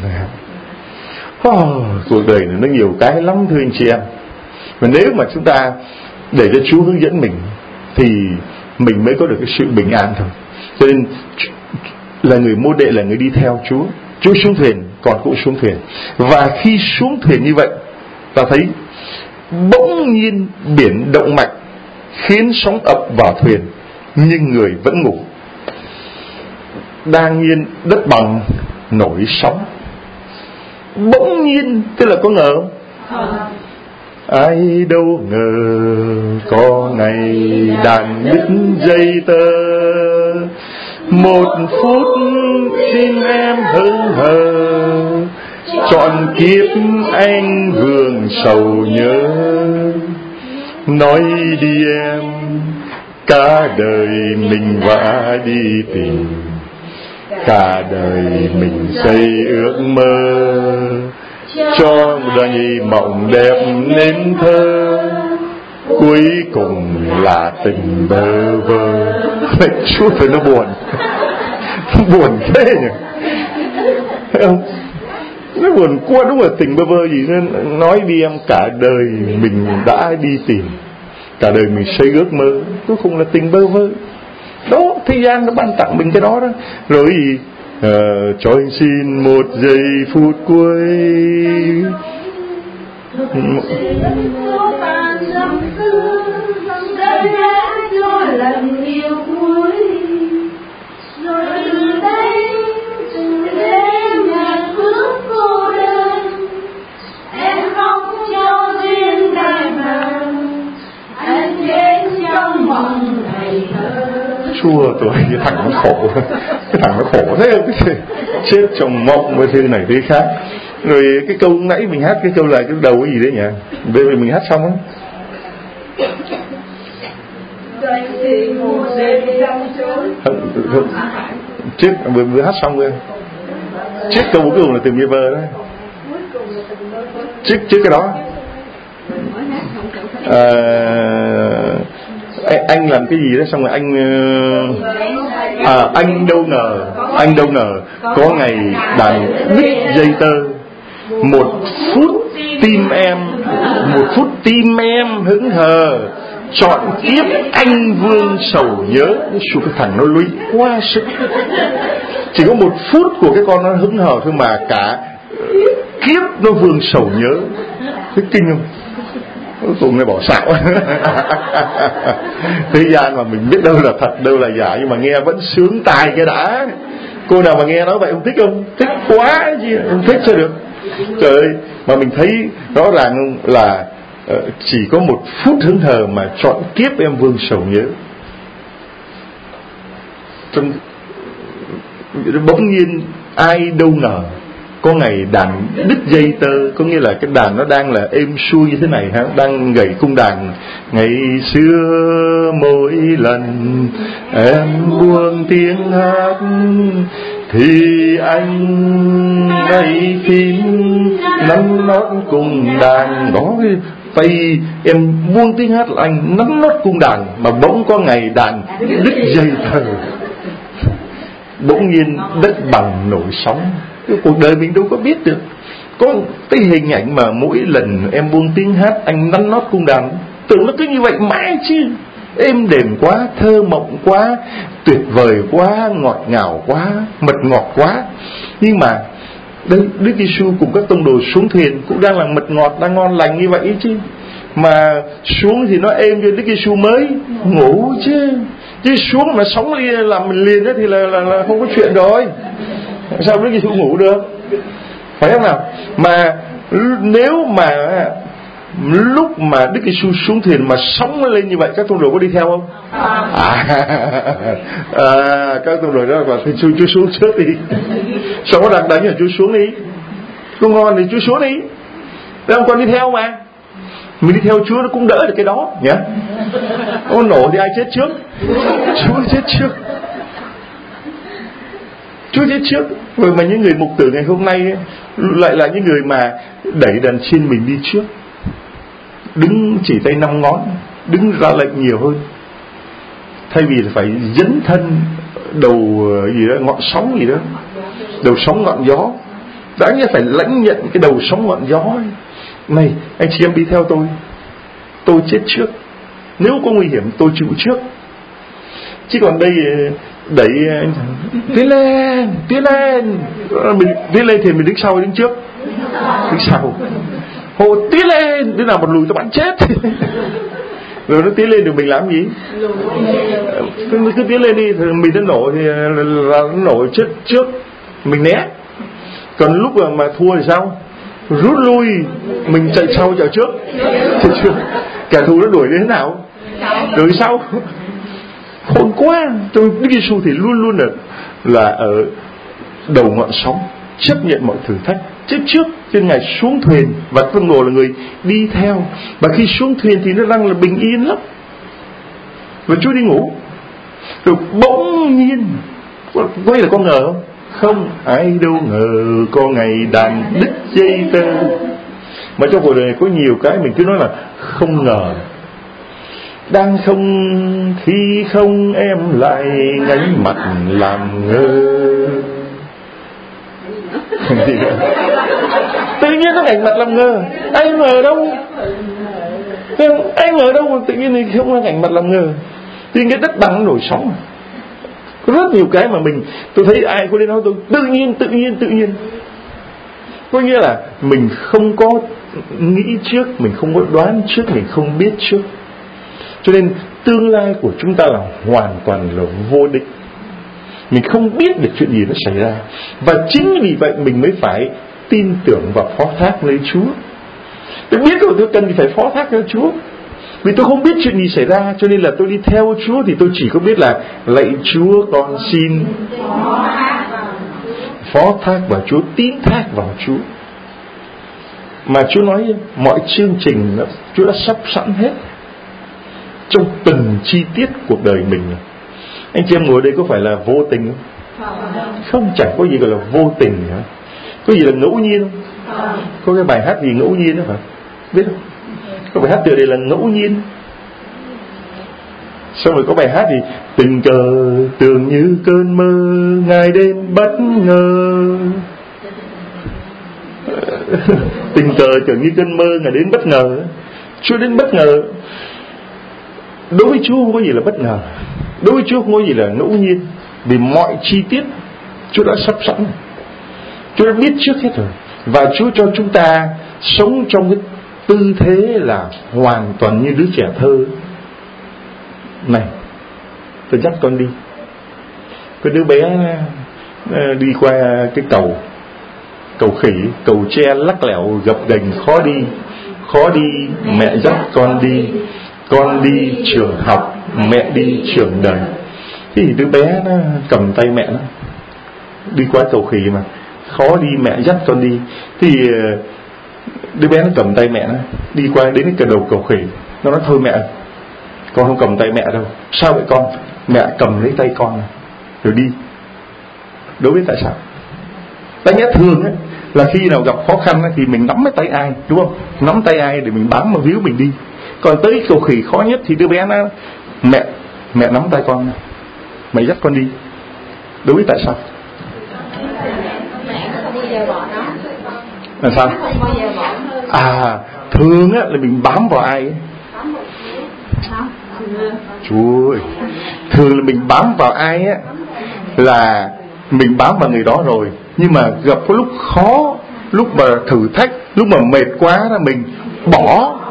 Cuộc đời này nó nhiều cái lắm thưa anh chị em. Và nếu mà chúng ta để cho Chúa hướng dẫn mình thì mình mới có được cái sự bình an thôi. Cho nên là người mô đệ, là người đi theo Chúa. Chúa xuống thuyền, còn cũng xuống thuyền. Và khi xuống thuyền như vậy, ta thấy bỗng nhiên biển động mạnh, khiến sóng ập vào thuyền, nhưng người vẫn ngủ. Đang nhiên đất bằng nổi sóng. Bỗng nhiên, tức là có ngờ không? Ai đâu ngờ có ngày đàn đứt dây tơ, một phút tim em hững hờ, trọn kiếp anh vương sầu nhớ. Nói đi em, cả đời mình vã đi tìm, cả đời mình xây ước mơ, cho đời nhi mộng đẹp nên thơ, cuối cùng là tình bơ vơ. Chút phải nó buồn. Buồn thế nhỉ, thấy không? Nó buồn quá, đúng là tình bơ vơ gì nên nói đi em, cả đời mình đã đi tìm, cả đời mình xây ước mơ, cuối cùng là tình bơ vơ. Đó, thế gian nó ban tặng mình cái đó đó. Rồi gì cho anh xin một giây phút cuối, lần yêu cuối, rồi từ đây nhạc bước cô đơn, em khóc cho duyên đại màng, anh đến trong mộng ngày thơ. Chua tôi, cái thằng nó khổ. Cái thằng nó khổ thế không? Chết trong mộng với thứ này thứ khác. Rồi cái câu nãy mình hát, cái câu là cái đầu cái gì đấy nhỉ? Bây giờ mình hát xong á. Trước vừa hát xong rồi. Trước câu cuối cùng là Từng Bơ Vơ đó. Trước cái đó. Anh làm cái gì đó xong rồi anh đâu ngờ có ngày đàn đứt dây tơ, một phút tim em hững hờ, trọn kiếp anh vương sầu nhớ. Cái thằng nó lụy quá sức. Chỉ có một phút của cái con nó hững hờ thôi mà cả kiếp nó vương sầu nhớ. Thế kinh không? Cuối cùng này bỏ xạo. Thế gian mà mình biết đâu là thật đâu là giả, nhưng mà nghe vẫn sướng tai cái đã. Cô nào mà nghe nói vậy không thích không? Thích quá chứ, không thích sao được. Trời ơi, mà mình thấy rõ ràng là chỉ có một phút hững hờ mà trọn kiếp em vương sầu nhớ. Bỗng nhiên ai đâu ngờ có ngày đàn đứt dây tơ, có nghĩa là cái đàn nó đang là êm xuôi như thế này ha, đang gảy cung đàn. Ngày xưa mỗi lần em buông tiếng hát thì anh lấy phím nắn nót cung đàn. Đó, tay em buông tiếng hát là anh nắn nót cung đàn, mà bỗng có ngày đàn đứt dây tơ. Bỗng nhiên đất bằng nổi sóng. Cái cuộc đời mình đâu có biết được. Có cái hình ảnh mà mỗi lần em buông tiếng hát anh nắn nót cung đàn, tưởng nó cứ như vậy mãi chứ. Êm đềm quá, thơ mộng quá, tuyệt vời quá, ngọt ngào quá, mật ngọt quá. Nhưng mà đây, Đức Giêsu cùng các tông đồ xuống thuyền cũng đang là mật ngọt, đang ngon lành như vậy chứ. Mà xuống thì nó êm cho Đức Giêsu mới ngủ chứ. Chứ xuống mà sóng làm mình liền đó thì là không có chuyện rồi. Sao Đức Giêsu ngủ được? Phải không nào? Mà nếu mà lúc mà Đức Giêsu xuống thuyền mà sóng nó lên như vậy, các tông đồ có đi theo không? Các tông đồ đó bảo Chúa xuống trước đi. Sao có đánh là Chúa xuống đi. Có ngon thì Chúa xuống đi. Thế không còn đi theo mà. Mình đi theo Chúa nó cũng đỡ được cái đó nhá. Nó nổ thì ai chết trước? Chúa chết trước. Chúa chết trước. Rồi mà những người mục tử ngày hôm nay lại là những người mà đẩy đàn chiên mình đi trước, đứng chỉ tay 5 ngón, đứng ra lệnh nhiều hơn, thay vì là phải dấn thân đầu gì đó, ngọn sóng gì đó, đầu sóng ngọn gió. Đáng nhẽ phải lãnh nhận cái đầu sóng ngọn gió ấy. Này anh chị em đi theo tôi chết trước, nếu có nguy hiểm tôi chịu trước. Chứ còn đây đẩy tiến lên mình tiến lên thì mình đứng sau hay đứng trước? Đứng sau. Hồ tiến lên, đứa nào mà lùi tao bắn chết. Rồi nó tiến lên được mình làm gì? Cứ tiến lên đi, thì mình nó nổ thì nó nổ chết trước, mình né. Còn lúc mà thua thì sao? Rút lui, mình chạy sau chạy trước. Kẻ thù nó đuổi đến thế nào? Đuổi sau. khôn quá. Trong Đức Giêsu thì luôn luôn là ở đầu ngọn sóng, chấp nhận mọi thử thách. Trước khi Ngài xuống thuyền, và con ngồi là người đi theo, và khi xuống thuyền thì nó đang là bình yên lắm, và Chúa đi ngủ. Rồi bỗng nhiên, có là con ngờ không? Không ai đâu ngờ có ngày đàn đứt dây tơ. Mà trong cuộc đời này có nhiều cái mình cứ nói là không ngờ. Đang không khi không em lại ngánh mặt làm ngơ. Tự nhiên nó ngảnh mặt làm ngơ. Ai ngờ đâu. Ai ngờ đâu mà tự nhiên thì không ngảnh mặt làm ngơ. Thì cái đất bằng nổi sóng. Có rất nhiều cái mà tôi thấy ai có đến nói tôi tự nhiên. Có nghĩa là mình không có nghĩ trước, mình không có đoán trước, mình không biết trước. Cho nên tương lai của chúng ta là hoàn toàn là vô định. Mình không biết được chuyện gì nó xảy ra. Và chính vì vậy mình mới phải tin tưởng và phó thác lấy Chúa. Tôi biết rồi, tôi cần thì phải phó thác cho Chúa. Vì tôi không biết chuyện gì xảy ra, cho nên là tôi đi theo Chúa thì tôi chỉ có biết là lạy Chúa con xin phó thác vào Chúa, tín thác vào Chúa. Mà Chúa nói mọi chương trình Chúa đã sắp sẵn hết trong từng chi tiết cuộc đời mình. Anh chị em ngồi đây có phải là vô tình không? Không, chẳng có gì gọi là vô tình hả? Có gì là ngẫu nhiên không? Có cái bài hát gì ngẫu nhiên đó phải biết không? Có bài hát tựa đề là ngẫu nhiên. Xong rồi có bài hát gì tình cờ tưởng như cơn mơ, ngày đêm bất ngờ. Tình cờ tưởng như cơn mơ, ngày đến bất ngờ. Chúa đến bất ngờ. Đối với Chúa không có gì là bất ngờ. Đối với Chúa không có gì là ngẫu nhiên. Vì mọi chi tiết Chúa đã sắp sẵn, Chúa đã biết trước hết rồi. Và Chúa cho chúng ta sống trong cái tư thế là hoàn toàn như đứa trẻ thơ. Này, tôi dắt con đi. Cái đứa bé đi qua cái cầu khỉ, cầu tre lắc lẻo gập ghềnh khó đi, mẹ dắt con đi trường học, mẹ đi trường đời. Thì đứa bé nó cầm tay mẹ nó đi qua cầu khỉ mà khó đi, mẹ dắt con đi. Thì đứa bé nó cầm tay mẹ nó đi qua đến cái đầu cầu khỉ. Nó nói thôi mẹ, con không cầm tay mẹ đâu. Sao vậy con? Mẹ cầm lấy tay con rồi đi. Đâu biết tại sao. Ta nhớ thường ấy, là khi nào gặp khó khăn ấy, thì mình nắm cái tay ai, đúng không? Nắm tay ai để mình bám vào víu mình đi. Còn tới cầu khỉ khó nhất thì đứa bé nó mẹ nắm tay con, mẹ dắt con đi. Đâu biết tại sao. Là sao? Thường á là mình bám vào ai ấy. Chúa ơi, thường là mình bám vào ai á là mình bám vào người đó rồi. Nhưng mà gặp có lúc khó, lúc mà thử thách, lúc mà mệt quá là mình bỏ.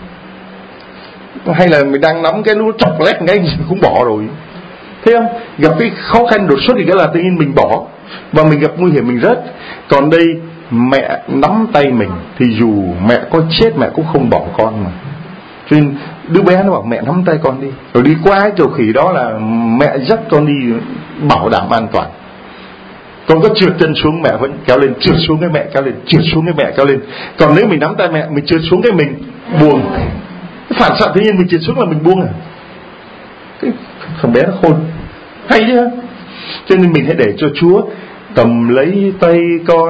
Hay là mình đang nắm cái lúc chọc lét ngay cũng bỏ rồi. Thấy không? Gặp cái khó khăn đột xuất thì cái là tự nhiên mình bỏ. Và mình gặp nguy hiểm mình rớt. Còn đây mẹ nắm tay mình thì dù mẹ có chết mẹ cũng không bỏ con mà. Cho nên đứa bé nó bảo mẹ nắm tay con đi. Rồi đi qua cái cầu khỉ đó là mẹ dắt con đi, bảo đảm an toàn. Con có trượt chân xuống mẹ vẫn kéo lên, trượt xuống cái mẹ kéo lên, trượt xuống cái mẹ kéo lên. Còn nếu mình nắm tay mẹ, mình trượt xuống cái mình buông. Phản xạ tự nhiên mình trượt xuống là mình buông à. Cái thằng bé nó khôn, hay chứ. Cho nên mình hãy để cho Chúa cầm lấy tay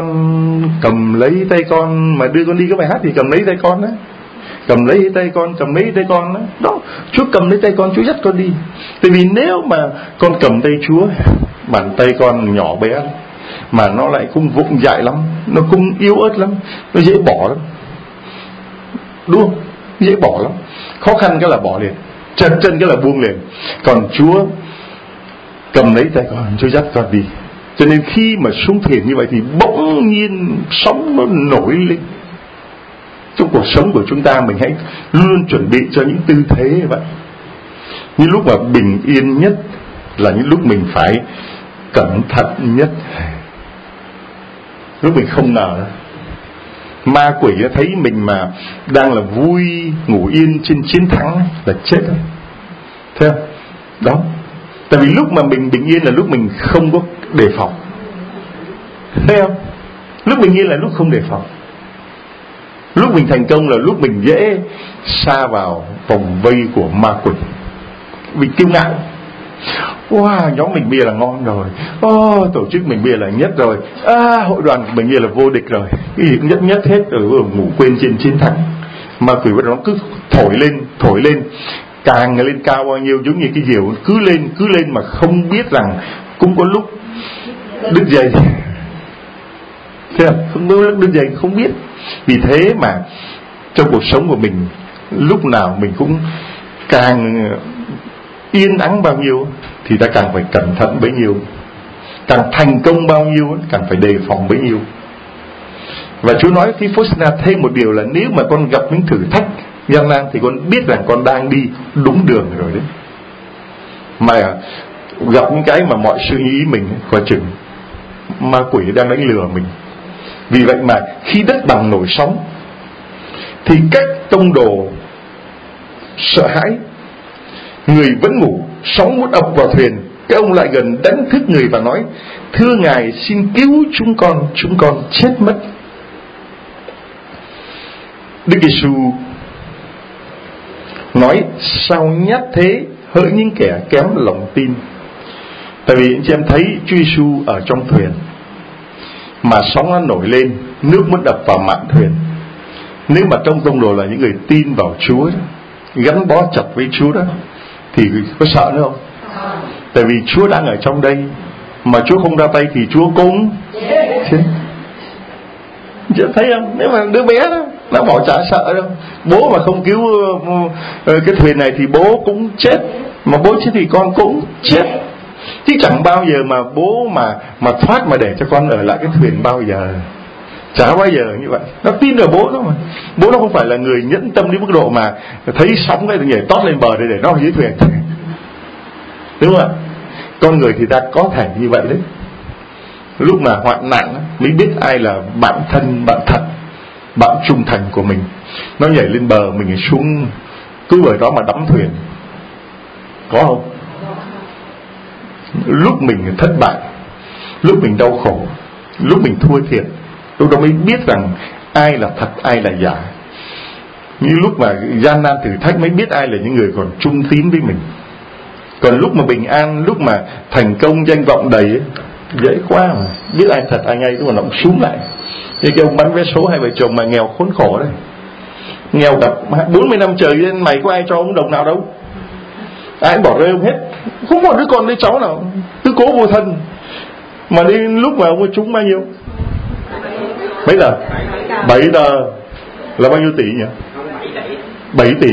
con mà đưa con đi. Cái bài hát thì cầm lấy tay con đó, cầm lấy tay con đó. Đó, Chúa cầm lấy tay con, Chúa dắt con đi. Tại vì nếu mà con cầm tay Chúa, bàn tay con nhỏ bé lắm, mà nó lại cũng vụng dại lắm, nó cũng yếu ớt lắm, nó dễ bỏ lắm, đúng không? Dễ bỏ lắm. Khó khăn cái là bỏ liền, chân cái là buông liền. Còn Chúa cầm lấy tay con, Chúa dắt con đi. Cho nên khi mà xuống thuyền như vậy thì bỗng nhiên sóng nó nổi lên. Trong cuộc sống của chúng ta mình hãy luôn chuẩn bị cho những tư thế như vậy. Những lúc mà bình yên nhất là những lúc mình phải cẩn thận nhất. Lúc mình không ngờ ma quỷ nó thấy mình mà đang là vui ngủ yên trên chiến thắng là chết. Thấy không? Đó, Tại vì lúc mà mình bình yên là lúc mình không có đề phòng, thấy không? Lúc bình yên là lúc không đề phòng. Lúc mình thành công là lúc mình dễ sa vào vòng vây của ma quỷ, vì kiêu ngạo. Wow, nhóm mình bây giờ là ngon rồi, tổ chức mình bây giờ là nhất rồi, hội đoàn của mình bây giờ là vô địch rồi, cái gì cũng nhất hết rồi, ngủ quên trên chiến thắng. Ma quỷ bắt đầu nó cứ thổi lên, càng lên cao bao nhiêu, giống như cái diều cứ lên mà không biết rằng cũng có lúc đứt dây. Thế không? Không có lúc đứt dây, không biết. Vì thế mà trong cuộc sống của mình lúc nào mình cũng càng yên ắng bao nhiêu thì ta càng phải cẩn thận bấy nhiêu, càng thành công bao nhiêu càng phải đề phòng bấy nhiêu. Và Chúa nói với Faustina thêm một điều là nếu mà con gặp những thử thách gian nan thì con biết rằng con đang đi đúng đường rồi đấy. Mà gặp những cái mà mọi sự ý mình coi chừng ma quỷ đang đánh lừa mình. Vì vậy mà khi đất bằng nổi sóng thì các tông đồ sợ hãi, người vẫn ngủ, sóng muốn ập vào thuyền, các ông lại gần đánh thức người và nói: thưa Ngài, xin cứu chúng con chết mất. Đức Giêsu nói: sao nhát thế, hỡi những kẻ kém lòng tin. Tại vì anh chị em thấy Chúa Giêsu ở trong thuyền mà sóng nó nổi lên, nước muốn đập vào mạn thuyền. Nếu mà trong tông đồ là những người tin vào Chúa đó, gắn bó chặt với Chúa đó, thì có sợ nữa không? Tại vì Chúa đang ở trong đây, mà Chúa không ra tay thì Chúa cũng chết. Chị thấy không? Nếu mà đứa bé đó nó bỏ chả sợ đâu. Bố mà không cứu cái thuyền này thì bố cũng chết, mà bố chết thì con cũng chết. Chứ chẳng bao giờ mà bố mà thoát mà để cho con ở lại cái thuyền bao giờ. Chả bao giờ như vậy. Nó tin vào bố nó mà. Bố nó không phải là người nhẫn tâm đến mức độ mà thấy sóng cái nhảy tót lên bờ để nó ở dưới thuyền. Đúng không ạ? Con người thì ta có thể như vậy đấy. Lúc mà hoạn nạn mới biết ai là bạn thân, bạn thật, bạn trung thành của mình. Nó nhảy lên bờ, mình xuống cứ ở đó mà đắm thuyền. Có không? Lúc mình thất bại, lúc mình đau khổ, lúc mình thua thiệt, lúc đó mới biết rằng ai là thật, ai là giả. Như lúc mà gian nan thử thách mới biết ai là những người còn trung tín với mình. Còn lúc mà bình an, lúc mà thành công danh vọng đầy ấy, dễ quá mà biết ai thật ai ngay, lúc mà nó cũng xuống lại. Như cái ông bán vé số hai vợ chồng mà nghèo khốn khổ đấy, nghèo gặp 40 năm trời nên mày có ai cho ông đồng nào đâu, ai bỏ rơi ông hết, không có đứa con đứa cháu nào, cứ cố vô thân. Mà đến lúc mà ông ấy trúng bao nhiêu, mấy tờ 7 tờ là bao nhiêu tỷ nhỉ? 7 tỷ,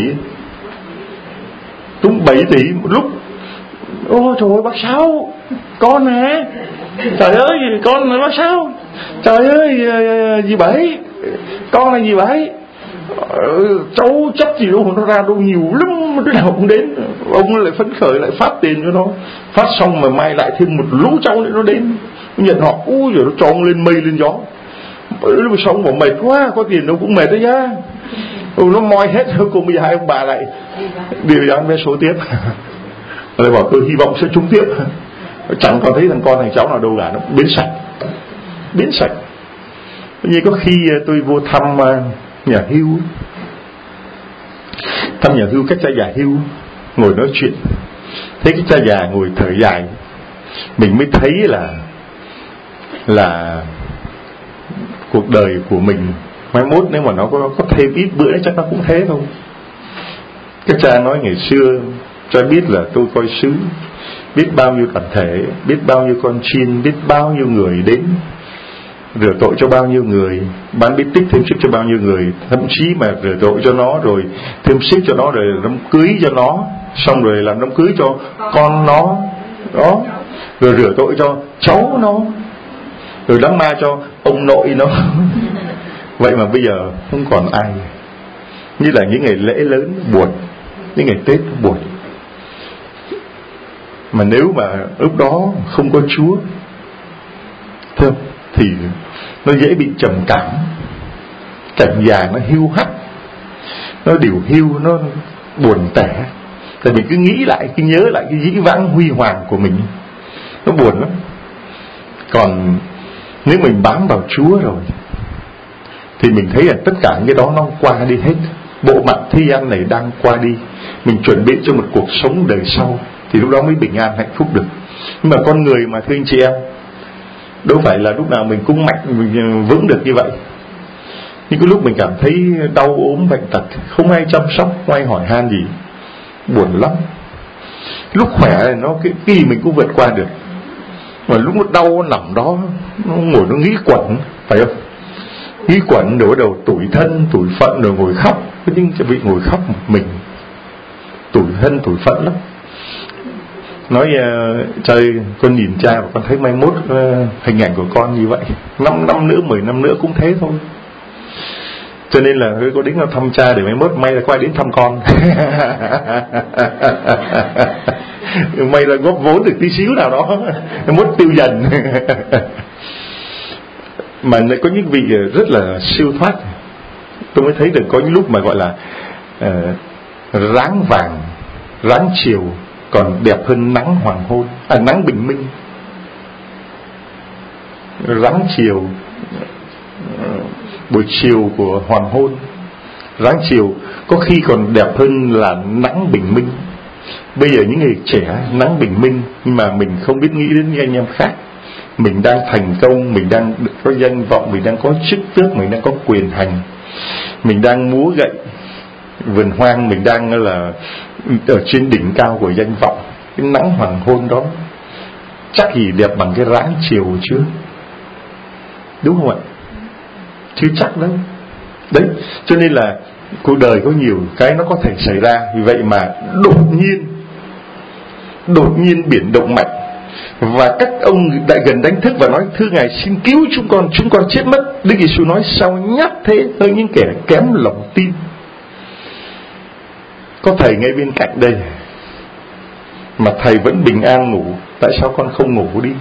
trúng 7 tỷ một lúc. Ôi trời ơi bác Sáu, con nè, trời ơi con là bác Sáu, trời ơi dì Bảy, con là dì Bảy, cháu chấp gì đâu, nó ra đâu nhiều lắm, đứa nào cũng đến. Ông lại phấn khởi lại phát tiền cho nó, phát xong mà mai lại thêm một lũ cháu nữa nó đến nhận họ. Ui rồi nó cho ông lên mây lên gió. Lúc mà xong bảo mệt quá, có tiền đâu cũng mệt đấy nhá. Nó moi hết, cùng bây giờ hai ông bà lại điều ra vé số tiếp. Rồi bảo tôi hy vọng sẽ trúng tiếp. Chẳng còn thấy thằng con thằng cháu nào đâu cả, nó biến sạch. Như có khi tôi vô thăm nhà hưu, các cha già hưu, ngồi nói chuyện, thấy cái cha già ngồi thở dài, mình mới thấy là cuộc đời của mình mai mốt nếu mà nó có thêm ít bữa nữa chắc nó cũng thế thôi. Các cha nói ngày xưa cho biết là tôi coi sứ, biết bao nhiêu đoàn thể, biết bao nhiêu con chiên, biết bao nhiêu người đến rửa tội cho bao nhiêu người, bán bí tích thêm sức cho bao nhiêu người, thậm chí mà rửa tội cho nó rồi thêm sức cho nó, rồi đám cưới cho nó, xong rồi làm đám cưới cho con nó đó, rồi rửa tội cho cháu nó, rồi đám ma cho ông nội nó. Vậy mà bây giờ không còn ai. Như là những ngày lễ lớn buồn, những ngày Tết buồn. Mà nếu mà lúc đó không có Chúa thì nó dễ bị trầm cảm, cảnh già nó hiu hắt, nó điều hiu, nó buồn tẻ. Tại mình cứ nghĩ lại, cứ nhớ lại cái dĩ vãng huy hoàng của mình, nó buồn lắm. Còn nếu mình bám vào Chúa rồi thì mình thấy là tất cả những cái đó nó qua đi hết. Bộ mặt thế gian này đang qua đi, mình chuẩn bị cho một cuộc sống đời sau, thì lúc đó mới bình an hạnh phúc được. Nhưng mà con người mà thưa anh chị em, đâu phải là lúc nào mình cũng mạnh, mình vững được như vậy. Nhưng cái lúc mình cảm thấy đau ốm bệnh tật, không ai chăm sóc, không ai hỏi han gì, buồn lắm. Lúc khỏe nó cái gì mình cũng vượt qua được, mà lúc nó đau nó nằm đó, nó ngồi nó nghĩ quẩn, phải không? Nghĩ quẩn đổ đầu tủi thân, tủi phận, rồi ngồi khóc. Nhưng vị ngồi khóc một mình, tủi thân, tủi phận lắm. Nói trời, con nhìn cha và con thấy mai mốt hình ảnh của con như vậy, 5 năm nữa, 10 năm nữa cũng thế thôi. Cho nên là có đến nó thăm cha để mai mốt may là có ai đến thăm con. May là góp vốn được tí xíu nào đó, mốt tiêu dần. Mà có những vị rất là siêu thoát, tôi mới thấy được có những lúc mà gọi là ráng vàng, ráng chiều còn đẹp hơn nắng hoàng hôn, nắng bình minh. Ráng chiều, buổi chiều của hoàng hôn, ráng chiều có khi còn đẹp hơn là nắng bình minh. Bây giờ những người trẻ nắng bình minh, nhưng mà mình không biết nghĩ đến những anh em khác. Mình đang thành công, mình đang có danh vọng, mình đang có chức tước, mình đang có quyền hành, mình đang múa gậy vườn hoang, mình đang là ở trên đỉnh cao của danh vọng. Cái nắng hoàng hôn đó chắc gì đẹp bằng cái ráng chiều chứ, đúng không ạ? Chứ chắc đâu. Đấy, cho nên là cuộc đời có nhiều cái nó có thể xảy ra. Vì vậy mà đột nhiên biển động mạnh, và các ông đại gần đánh thức và nói: thưa Ngài, xin cứu chúng con chết mất. Đức Giêsu nói: sao nhát thế hỡi những kẻ kém lòng tin. Có thầy ngay bên cạnh đây mà thầy vẫn bình an ngủ, tại sao con không ngủ đi?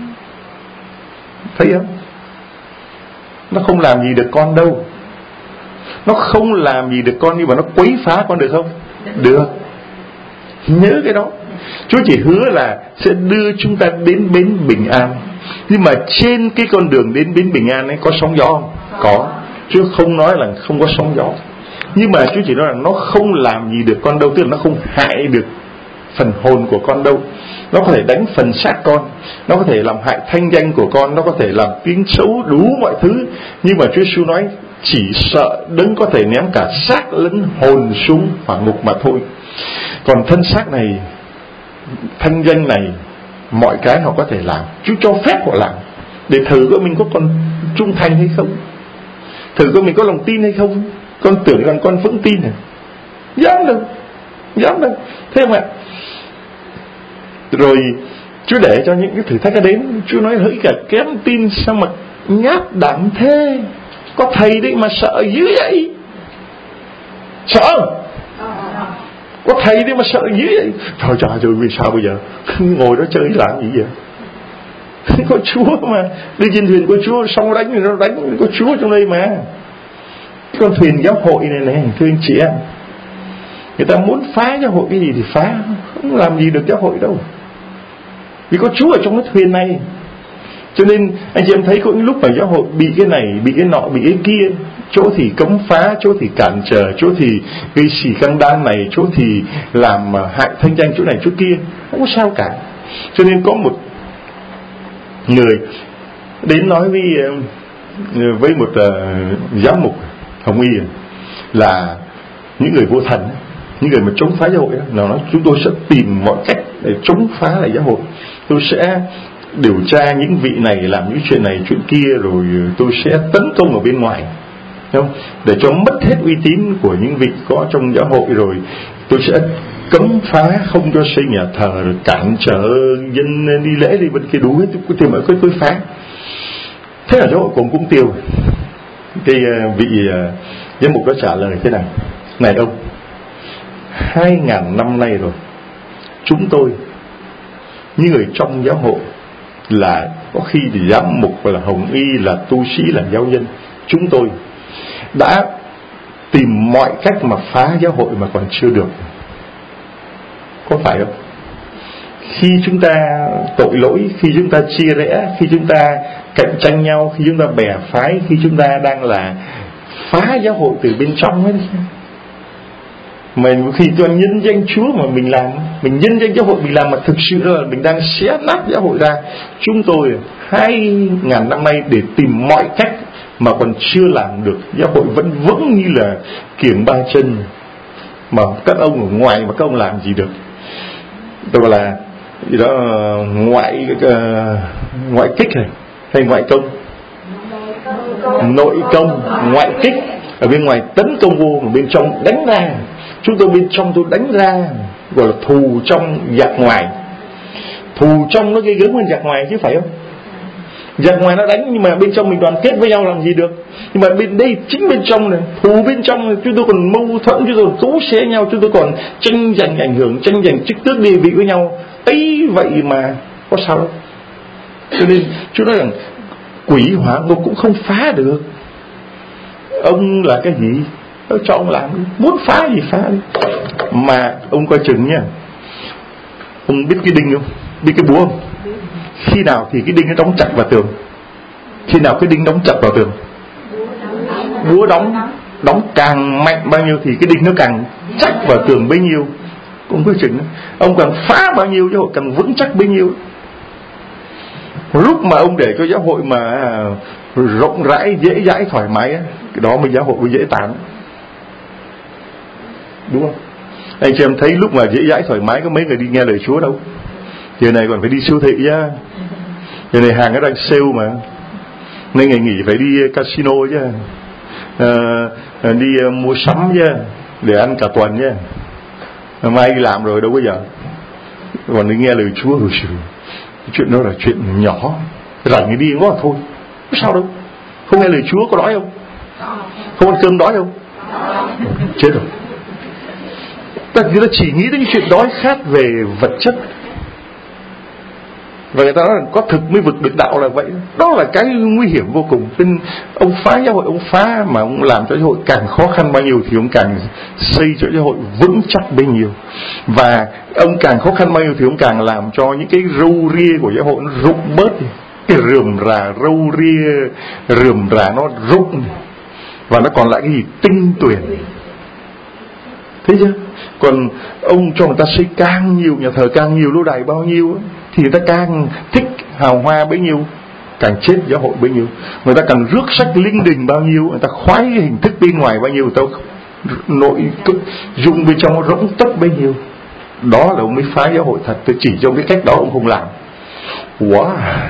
Thấy không? Nó không làm gì được con đâu. Nó không làm gì được con, nhưng mà nó quấy phá con được không? Được. Nhớ cái đó. Chúa chỉ hứa là sẽ đưa chúng ta đến bến bình an. Nhưng mà trên cái con đường đến bến bình an ấy có sóng gió không? Có. Chúa không nói là không có sóng gió, nhưng mà Chúa chỉ nói là nó không làm gì được con đâu. Tức là nó không hại được phần hồn của con đâu. Nó có thể đánh phần xác con, nó có thể làm hại thanh danh của con, nó có thể làm tiếng xấu, đủ mọi thứ. Nhưng mà Chúa Giêsu nói chỉ sợ Đấng có thể ném cả xác lẫn hồn xuống hỏa ngục mà thôi. Còn thân xác này, thanh danh này, mọi cái họ có thể làm, Chúa cho phép họ làm, để thử coi mình có còn trung thành hay không, thử coi mình có lòng tin hay không. Con tưởng rằng con vững tin à? Dám đâu. Thế không ạ? Rồi Chúa để cho những cái thử thách đến. Chúa nói: hỡi cả kém tin, sao mà nhát đảm thế? Có thầy đấy mà sợ dữ vậy? Sợ không? Có thầy đấy mà sợ dữ vậy? Thôi trời ơi, vì sao bây giờ ngồi đó chơi làm gì vậy? Có Chúa mà, đi trên thuyền của Chúa, xong đánh thì nó đánh, có Chúa trong đây mà. Cái con thuyền giáo hội này thưa anh chị em, người ta muốn phá giáo hội cái gì thì phá, không làm gì được giáo hội đâu, vì có Chúa ở trong cái thuyền này. Cho nên anh chị em thấy có những lúc mà giáo hội bị cái này, bị cái nọ, bị cái kia, chỗ thì cấm phá, chỗ thì cản trở, chỗ thì gây xì căng đan này, chỗ thì làm hại thanh danh chỗ này chỗ kia, không có sao cả. Cho nên có một người đến nói với một giám mục Hồng Y là những người vô thần, những người mà chống phá giáo hội, nào nói chúng tôi sẽ tìm mọi cách để chống phá lại giáo hội, tôi sẽ điều tra những vị này làm những chuyện này chuyện kia, rồi tôi sẽ tấn công ở bên ngoài, không? Để cho mất hết uy tín của những vị có trong giáo hội, rồi tôi sẽ cấm phá, không cho xây nhà thờ, rồi cản trở dân đi lễ đi bên kia, đủ hết tìm mọi cách tôi phá. Thế là giáo hội cũng tiêu. Cái vị giám mục đó trả lời thế này: này ông, 2000 năm nay rồi, chúng tôi những người trong giáo hội, là có khi thì giám mục, là hồng y, là tu sĩ, là giáo dân, chúng tôi đã tìm mọi cách mà phá giáo hội mà còn chưa được. Có phải không? Khi chúng ta tội lỗi, khi chúng ta chia rẽ, khi chúng ta cạnh tranh nhau, khi chúng ta bè phái, khi chúng ta đang là phá giáo hội từ bên trong ấy, mình khi cho nhân danh Chúa mà mình làm, mình nhân danh giáo hội mình làm mà thực sự là mình đang xé nát giáo hội ra. Chúng tôi 2.000 năm nay để tìm mọi cách mà còn chưa làm được, giáo hội vẫn vững như là kiểng ba chân, mà các ông ở ngoài mà các ông làm gì được. Tôi là gì đó, ngoại kích hay ngoại công, nội công, ngoại kích, ở bên ngoài tấn công vô, ở bên trong đánh ra. Chúng tôi bên trong tôi đánh ra, gọi là thù trong giặc ngoài. Thù trong nó ghê gớm hơn giặc ngoài chứ phải không? Giặc ngoài nó đánh nhưng mà bên trong mình đoàn kết với nhau làm gì được. Nhưng mà bên đây chính bên trong này, thù bên trong này, chúng tôi còn mâu thuẫn, chúng tôi còn cấu xé nhau, chúng tôi còn tranh giành ảnh hưởng, tranh giành chức tước địa vị với nhau. Ấy vậy mà có sao đâu. Cho nên chúng nói rằng quỷ hỏa ngục cũng không phá được. Ông là cái gì? Tôi cho ông làm đi. Muốn phá gì phá đi. Mà ông coi chừng nha. Ông biết cái đinh không? Biết cái búa không? Khi nào thì cái đinh nó đóng chặt vào tường? Khi nào cái đinh đóng chặt vào tường? Búa đóng càng mạnh bao nhiêu thì cái đinh nó càng chắc vào tường bấy nhiêu. Ông coi chừng. Ông càng phá bao nhiêu giáo hội càng vững chắc bấy nhiêu. Lúc mà ông để cho giáo hội mà rộng rãi, dễ dãi, thoải mái, cái đó mới giáo hội mới dễ tán. Đúng không? Anh chị em thấy lúc mà dễ dãi thoải mái có mấy người đi nghe lời Chúa đâu. Giờ này còn phải đi siêu thị nhá. Giờ này hàng nó đang sale mà, nên ngày nghỉ phải đi casino chứ, đi mua sắm chứ, để ăn cả tuần chứ. Mai đi làm rồi đâu có giờ còn đi nghe lời Chúa. Chuyện đó là chuyện nhỏ, rảnh đi quá thôi, có sao đâu. Không nghe lời Chúa có đói không? Không ăn cơm đói không? Chết rồi. Ta chỉ nghĩ đến chuyện đói khát về vật chất. Và người ta nói là có thực mới vực được đạo là vậy. Đó là cái nguy hiểm vô cùng. Nên ông phá giáo hội, ông phá mà ông làm cho giáo hội càng khó khăn bao nhiêu thì ông càng xây cho giáo hội vững chắc bấy nhiêu. Và ông càng khó khăn bao nhiêu thì ông càng làm cho những cái râu ria của giáo hội nó rụng bớt. Cái rườm rà râu ria, rườm rà nó rụng. Và nó còn lại cái gì? Tinh tuyền. Thấy chưa? Còn ông cho người ta xây càng nhiều nhà thờ, càng nhiều lâu đài bao nhiêu thì người ta càng thích hào hoa bấy nhiêu, càng chết giáo hội bấy nhiêu. Người ta càng rước sách linh đình bao nhiêu, người ta khoái cái hình thức bên ngoài bao nhiêu, người ta nội dung bên trong nó rỗng tất bấy nhiêu. Đó là ông mới phá giáo hội thật. Tôi chỉ cho cái cách đó ông không làm. Wow.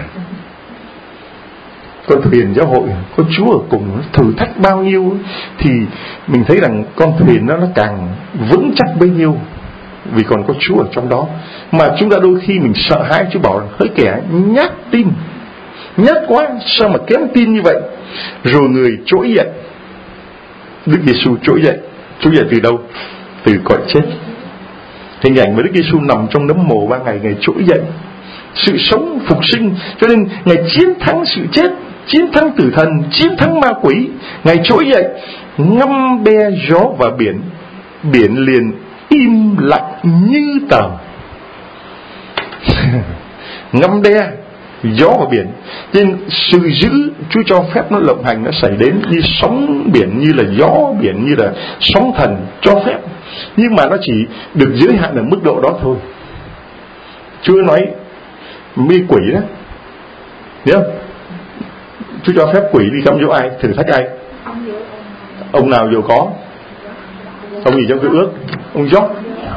Con thuyền giáo hội có Chúa ở cùng, thử thách bao nhiêu thì mình thấy rằng con thuyền nó càng vững chắc bấy nhiêu, vì còn có Chúa ở trong đó. Mà chúng ta đôi khi mình sợ hãi, Chúa bảo là hỡi kẻ nhát tin, nhát quá, sao mà kém tin như vậy. Rồi người trỗi dậy. Đức Giêsu trỗi dậy. Trỗi dậy từ đâu? Từ cõi chết. Hình ảnh mà Đức Giêsu nằm trong nấm mồ 3 ngày, Ngài trỗi dậy, sự sống phục sinh. Cho nên Ngài chiến thắng sự chết, chiến thắng tử thần, chiến thắng ma quỷ. Ngài trỗi dậy, ngâm be gió và biển, biển liền im lặng như tờ. Ngâm đe gió và biển. Nên sự giữ Chúa cho phép nó lộng hành, nó xảy đến như sóng biển, như là gió biển, như là sóng thần cho phép. Nhưng mà nó chỉ được giới hạn ở mức độ đó thôi. Chúa nói mê quỷ đó, nhớ không? Chúa cho phép quỷ đi cắm dỗ ai, thử thách ai? Ông nào giàu có? Ông gì trong cái ước? Ông Job.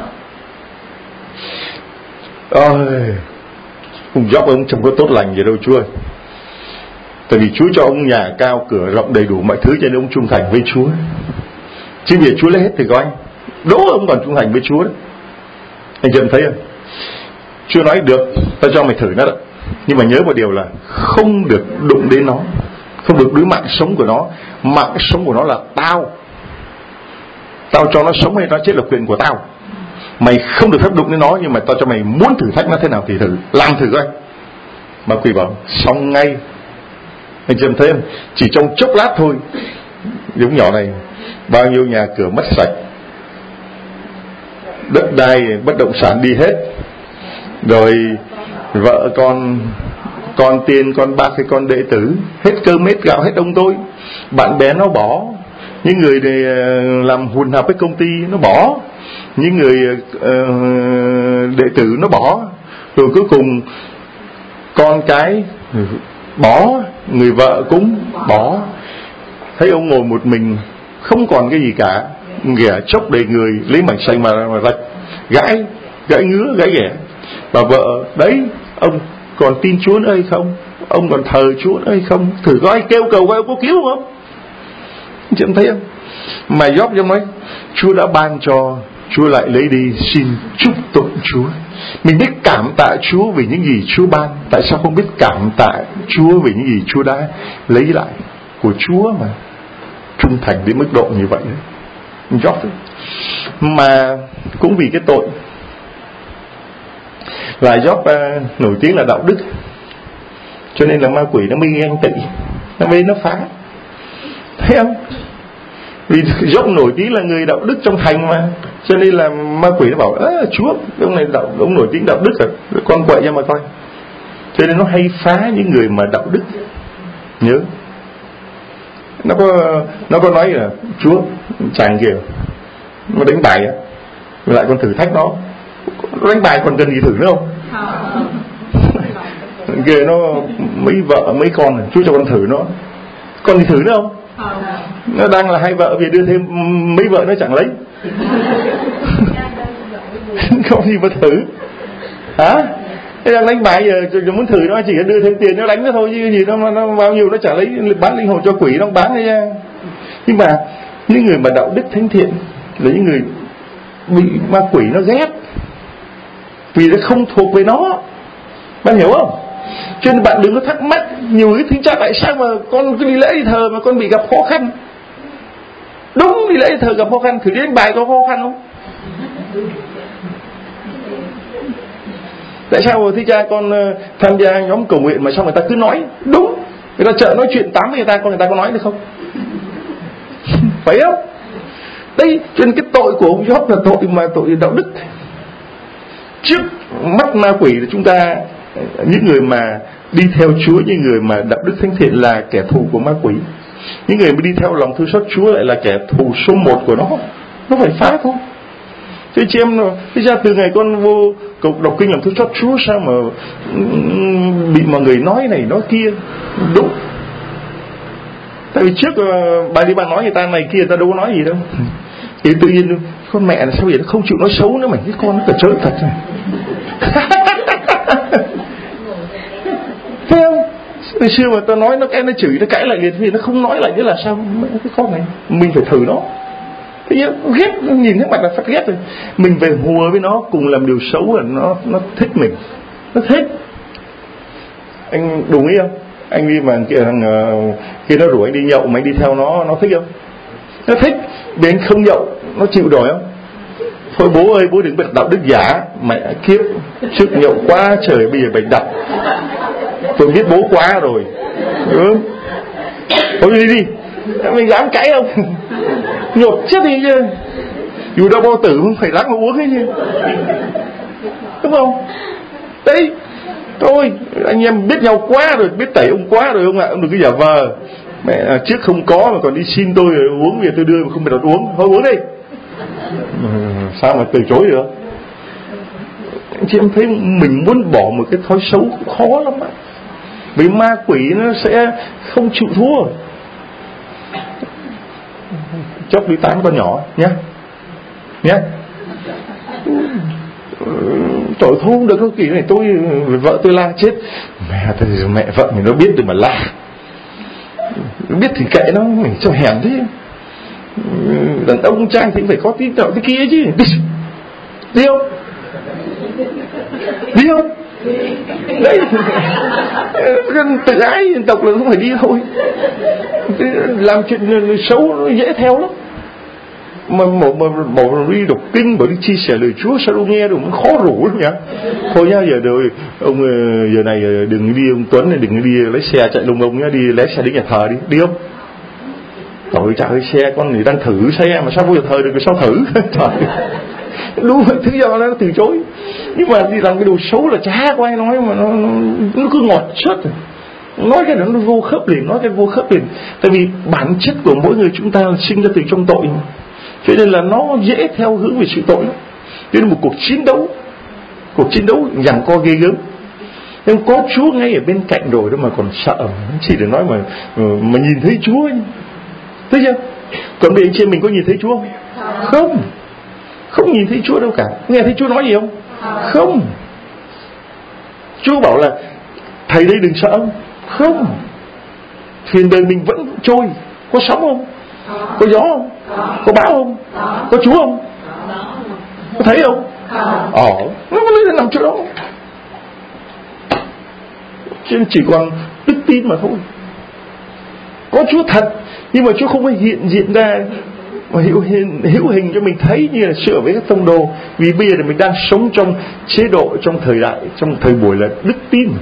Ôi, ông Job ông chẳng có tốt lành gì đâu Chúa ơi. Tại vì Chúa cho ông nhà cao cửa rộng đầy đủ mọi thứ, cho nên ông trung thành với Chúa. Chứ vì Chúa lấy hết thì có anh đố ông còn trung thành với Chúa đấy. Anh chị thấy không? Chúa nói được, tao cho mày thử nó đó, nhưng mà nhớ một điều là không được đụng đến nó, không được đứa mạng sống của nó. Mạng sống của nó là tao cho nó sống hay nó chết là quyền của tao. Mày không được phép đụng đến nó, nhưng mà tao cho mày muốn thử thách nó thế nào thì thử, làm thử coi. Ma quỷ bảo xong ngay. Anh chị em thấy không? Chỉ trong chốc lát thôi, giống nhỏ này bao nhiêu nhà cửa mất sạch, đất đai bất động sản đi hết, rồi vợ con tiền, con bạc hay con đệ tử, hết cơm hết gạo hết ông tôi. Bạn bè nó bỏ, những người này làm hùn hợp với công ty nó bỏ, những người đệ tử nó bỏ, rồi cuối cùng con cái bỏ, người vợ cũng bỏ. Thấy ông ngồi một mình không còn cái gì cả, ghẻ chốc đầy người, lấy mảnh xanh mà rạch, gãi ngứa gãi ghẻ. Bà vợ đấy, ông còn tin Chúa nữa hay không, ông còn thờ Chúa nữa hay không, thử có ai kêu cầu có cứu không? Chị em thấy không? Mà Gióp cho nói Chúa đã ban cho, Chúa lại lấy đi, xin chúc tụng Chúa. Mình biết cảm tạ Chúa vì những gì Chúa ban, tại sao không biết cảm tạ Chúa vì những gì Chúa đã lấy lại của Chúa mà trung thành đến mức độ như vậy? Gióp mà cũng vì cái tội là Gióp nổi tiếng là đạo đức, cho nên là ma quỷ nó mới ganh tị, nó mới nó phá. Thấy không? Vì Gióp nổi tiếng là người đạo đức trong thành mà, cho nên là ma quỷ nó bảo Chúa, ông này ông nổi tiếng đạo đức rồi, con quậy cho mà coi. Cho nên nó hay phá những người mà đạo đức. Nhớ nó có nói là Chúa chàng kìa, nó đánh bài lại còn thử thách nó đánh bài còn cần gì thử nữa không? Kìa nó mấy vợ mấy con này, Chúa cho con thử nó, còn gì thử nữa không? Nó đang là hai vợ, vì đưa thêm mấy vợ nó chẳng lấy. Không gì mà thử hả? Thế đang đánh bài giờ muốn thử nó chỉ đưa thêm tiền nó đánh nó thôi, chứ gì nó bao nhiêu nó trả lấy, bán linh hồn cho quỷ nó bán đấy nha. Nhưng mà những người mà đạo đức thánh thiện là những người bị ma quỷ nó ghét, vì nó không thuộc về nó. Bạn hiểu không? Cho nên bạn đừng có thắc mắc nhiều cái thính cha tại sao mà con cứ đi lễ đi thờ mà con bị gặp khó khăn. Đúng, đi lễ đi thờ gặp khó khăn, thử đi đánh bài có khó khăn không? Tại sao thưa cha con tham gia nhóm cầu nguyện mà sao người ta cứ nói? Đúng, người ta chợ nói chuyện tám với người ta, con người ta có nói được không? Phải không? Đây, cho nên cái tội của ông Gióp là tội đạo đức. Trước mắt ma quỷ là chúng ta, những người mà đi theo Chúa, những người mà đạo đức thánh thiện là kẻ thù của ma quỷ. Những người mà đi theo lòng thương xót Chúa lại là kẻ thù số 1 của nó phải phá thôi. Thế chị em, thế ra từ ngày con vô đọc kinh lòng thương xót Chúa sao mà bị mọi người nói này nói kia? Đúng. Tại vì trước bà đi bà nói người ta này kia, người ta đâu có nói gì đâu. Thì tự nhiên con mẹ là sao vậy, nó không chịu nói xấu nữa mà, cái con nó cờ trớn thật này. Thấy không? Hồi xưa mà tao nói nó chửi, nó cãi lại liền, thì nó không nói lại nữa là sao? Cái con này mình phải thử nó. Thế nhá, ghét, nhìn thấy mặt là phát ghét rồi. Mình về hùa với nó, cùng làm điều xấu là nó thích mình, nó thích. Anh đồng ý không? Anh đi mà khi nó rủ anh đi nhậu mà anh đi theo nó thích không? Nó thích. Vì anh không nhậu, nó chịu đổi không? Thôi bố ơi, bố đừng bật đạo đức giả. Mẹ kiếp, trước nhậu quá trời, bây giờ phải đặt. Tôi biết bố quá rồi. Thôi đi, mình dám cãi không? Nhột chết đi chứ. Dù đâu bao tử không phải ráng mà uống ấy chứ, đúng không? Đấy, thôi anh em biết nhau quá rồi, biết tẩy ông quá rồi ông ạ. Ông đừng cứ giả vờ mẹ trước không có mà còn đi xin tôi rồi uống, vì tôi đưa mà không phải đột uống. Thôi uống đi. Sao mà từ chối được? Anh chị em thấy mình muốn bỏ một cái thói xấu cũng khó lắm á. Vì ma quỷ nó sẽ không chịu thua. Chốc đi tán con nhỏ nhé. Trời thôi không được, cái kỳ này tôi vợ tôi la chết. Mẹ vợ mình nó biết được mà la. Biết thì kệ nó, mình cho hèn thế. Đàn ông trai thì phải có tí nọ tí kia chứ. Đi không? Đi không? Đấy. Tự ái dân tộc là không phải đi thôi. Làm chuyện xấu nó dễ theo lắm. Mà bỏ đi đọc kinh, bỏ đi chia sẻ lời Chúa sao đâu nghe được, nó khó rủ lắm nhỉ. Thôi nhá, giờ rồi ông giờ này đừng đi ông Tuấn này, đừng đi lấy xe chạy lung ông nhá, đi lấy xe đến nhà thờ đi không? Trời ơi, xe con này đang thử xe mà sao bao giờ thờ được, sao thử? Trời. đủ mọi thứ do nó từ chối. Nhưng mà đi làm cái đồ xấu là chả có ai nói, mà nó cứ ngọt suốt rồi. Nói cái đó nó vô khớp liền, nói cái vô khớp liền. Tại vì bản chất của mỗi người chúng ta sinh ra từ trong tội, cho nên là nó dễ theo hướng về sự tội lắm. Cho nên một cuộc chiến đấu giằng co ghê gớm. Nhưng có Chúa ngay ở bên cạnh rồi đó mà còn sợ, chỉ để nói mà nhìn thấy Chúa ấy. Thấy chưa? Còn bây giờ mình có nhìn thấy Chúa không? Không nhìn thấy Chúa đâu cả. Nghe thấy Chúa nói gì không? Không. Chúa bảo là thầy đây đừng sợ ông. Không. Thuyền đời mình vẫn trôi. Có sóng không? Có gió không? Có bão không? Có Chúa không? Có thấy không? Nó lên nằm chỗ đó. Chứ chỉ còn đức tin mà thôi. Có Chúa thật, nhưng mà Chúa không có hiện diện ra mà hữu hình cho mình thấy như là sửa với các tông đồ. Vì bây giờ mình đang sống trong chế độ, trong thời đại, trong thời buổi là đức tin.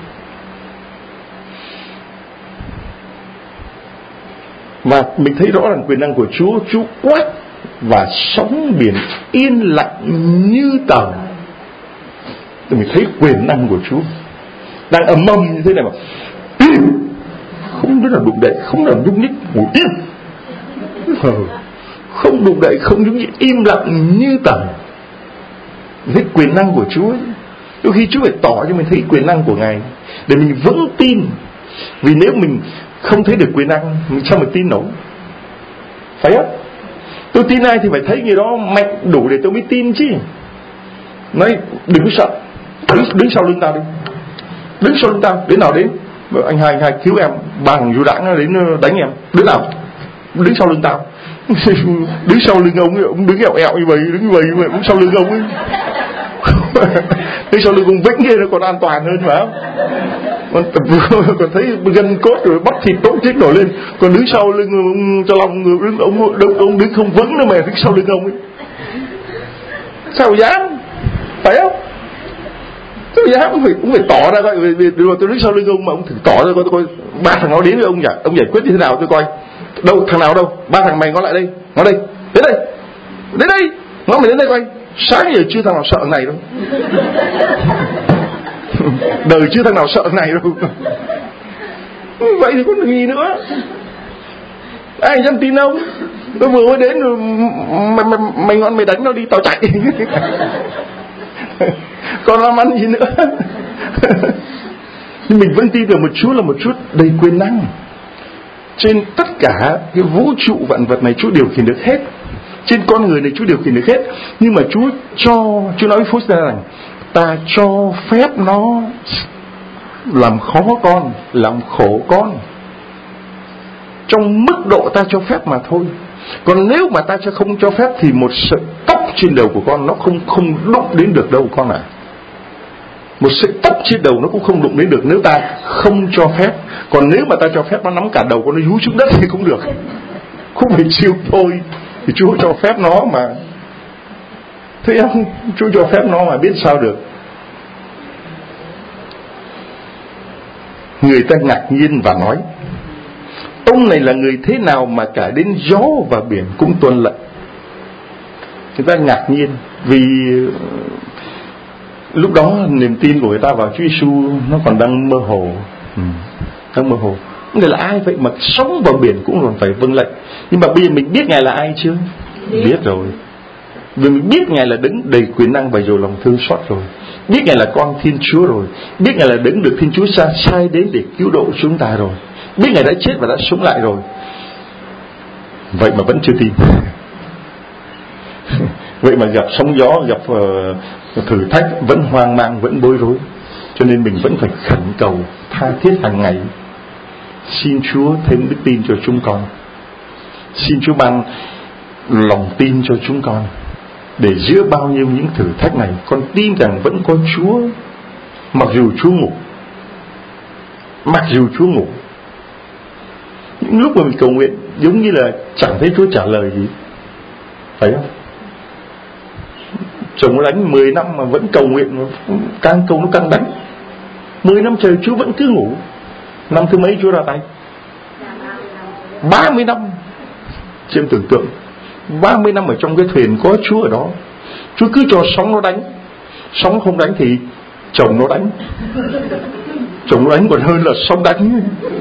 Và mình thấy rõ ràng quyền năng của Chúa. Chúa quát và sóng biển yên lặng như tờ. Thì mình thấy quyền năng của Chúa đang ầm ầm như thế này mà không biết là đụng đậy, không làm nhúc nhích, ngồi im, không đụng đậy, không nhúc nhích, im lặng như tờ. Mình thấy quyền năng của Chúa. Đôi khi Chúa phải tỏ cho mình thấy quyền năng của Ngài để mình vững tin. Vì nếu mình không thấy được quyền năng, mình sao mà tin nổi? Phải không? Tôi tin ai thì phải thấy người đó mạnh đủ để tôi mới tin chứ. Nói đừng có sợ, đứng sau lưng tao đi, đứng sau lưng tao, đến nào đến. Anh hai cứu em, ba thằng du đảng đến đánh em, đứa nào đứng sau lưng tao. Đứng sau lưng ông đứng ẹo ẹo như vậy, đứng như vậy cũng sau lưng ông ấy. Đứng sau lưng ông Vĩnh kia nó còn an toàn hơn phải không? Còn thấy gân cốt rồi bắp thịt tốc chết nổi lên, còn đứng sau lưng ông Cho Long, ông đứng không vững nữa mà đứng sau lưng ông ấy. Sao dám? Phải không? Sao dám? Cũng phải tỏ ra coi. Vì tôi đứng sau lưng ông mà ông thử tỏ ra coi ba thằng nó đến với ông giải quyết như thế nào tôi coi. Đâu thằng nào đâu? Ba thằng mày ngó lại đây, ngó đây, đến đây, ngó mày đến đây coi. Sáng giờ chưa thằng nào sợ thằng này đâu. Đời chưa thằng nào sợ thằng này đâu. Vậy thì có được gì nữa? Ai dám tin đâu? Tôi vừa mới đến rồi mày ngon mày đánh nó đi, tao chạy. Còn làm ăn gì nữa? Nhưng mình vẫn tin tưởng một Chúa là một Chúa đầy quyền năng. Trên tất cả cái vũ trụ vạn vật này Chúa điều khiển được hết. Trên con người này Chúa điều khiển được hết. Nhưng mà Chúa nói với Phúc-ra rằng ta cho phép nó làm khó con, làm khổ con, trong mức độ ta cho phép mà thôi. Còn nếu mà ta không cho phép thì một sợi tóc trên đầu của con nó không đụng đến được đâu con ạ. Một sợi tóc trên đầu nó cũng không đụng đến được nếu ta không cho phép. Còn nếu mà ta cho phép nó nắm cả đầu con, nó rú xuống đất thì cũng được, cũng phải chịu thôi. Thì Chúa cho phép nó mà. Thấy không? Chúa cho phép nó mà biết sao được. Người ta ngạc nhiên và nói: ông này là người thế nào mà cả đến gió và biển cũng tuân lệnh? Người ta ngạc nhiên vì lúc đó niềm tin của người ta vào Chúa Giêsu nó còn đang mơ hồ. Đang mơ hồ. Người là ai vậy mà sóng và biển cũng còn phải vâng lệnh? Nhưng mà bây giờ mình biết Ngài là ai chưa? Biết rồi. Vì mình biết Ngài là đấng đầy quyền năng và giàu lòng thương xót rồi. Biết Ngài là con Thiên Chúa rồi. Biết Ngài là đấng được Thiên Chúa sai đến để cứu độ chúng ta rồi. Biết Ngài đã chết và đã sống lại rồi. Vậy mà vẫn chưa tin. Vậy mà gặp sóng gió, gặp thử thách vẫn hoang mang, vẫn bối rối. Cho nên mình vẫn phải khẩn cầu tha thiết hàng ngày: xin Chúa thêm đức tin cho chúng con. Xin Chúa ban lòng tin cho chúng con, để giữa bao nhiêu những thử thách này con tin rằng vẫn có Chúa. Mặc dù Chúa ngủ, những lúc mà mình cầu nguyện giống như là chẳng thấy Chúa trả lời gì, phải không? Chồng nó đánh 10 năm mà vẫn cầu nguyện, càng cầu nó càng đánh. 10 năm trời Chúa vẫn cứ ngủ. Năm thứ mấy Chúa ra tay? 30 năm. Chị em tưởng tượng 30 năm ở trong cái thuyền có Chúa ở đó, Chúa cứ cho sóng nó đánh. Sóng không đánh thì chồng nó đánh. Chồng nó đánh còn hơn là sóng đánh.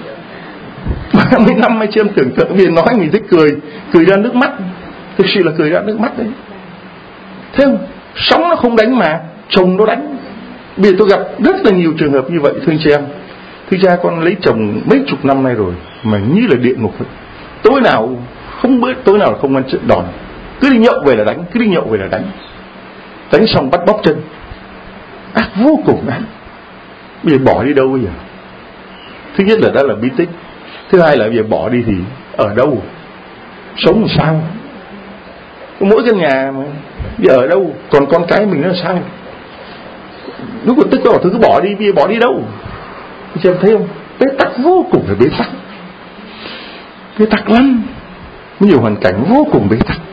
30 năm anh chị em tưởng tượng, vì nói mình thích cười, cười ra nước mắt, thực sự là cười ra nước mắt đấy. Thế không? Sóng nó không đánh mà chồng nó đánh. Bây giờ tôi gặp rất là nhiều trường hợp như vậy, thưa anh chị em. Thực ra con lấy chồng mấy chục năm nay rồi mà như là địa ngục vậy. Tối nào không bữa, tối nào không ăn chuyện đòn, cứ đi nhậu về là đánh, cứ đi nhậu về là đánh. Đánh xong bắt bóp chân, ác vô cùng ác. Bây giờ bỏ đi đâu bây giờ? Thứ nhất là đã là bí tích. Thứ hai là bây giờ bỏ đi thì ở đâu? Sống làm sao? Mỗi căn nhà mà bây giờ ở đâu? Còn con cái mình nó sao? Lúc còn tức đó tôi cứ bỏ đi, bây giờ bỏ đi đâu? Chị em thấy không? Bế tắc vô cùng là bế tắc. Bế tắc lắm. Nhiều hoàn cảnh vô cùng bế tắc.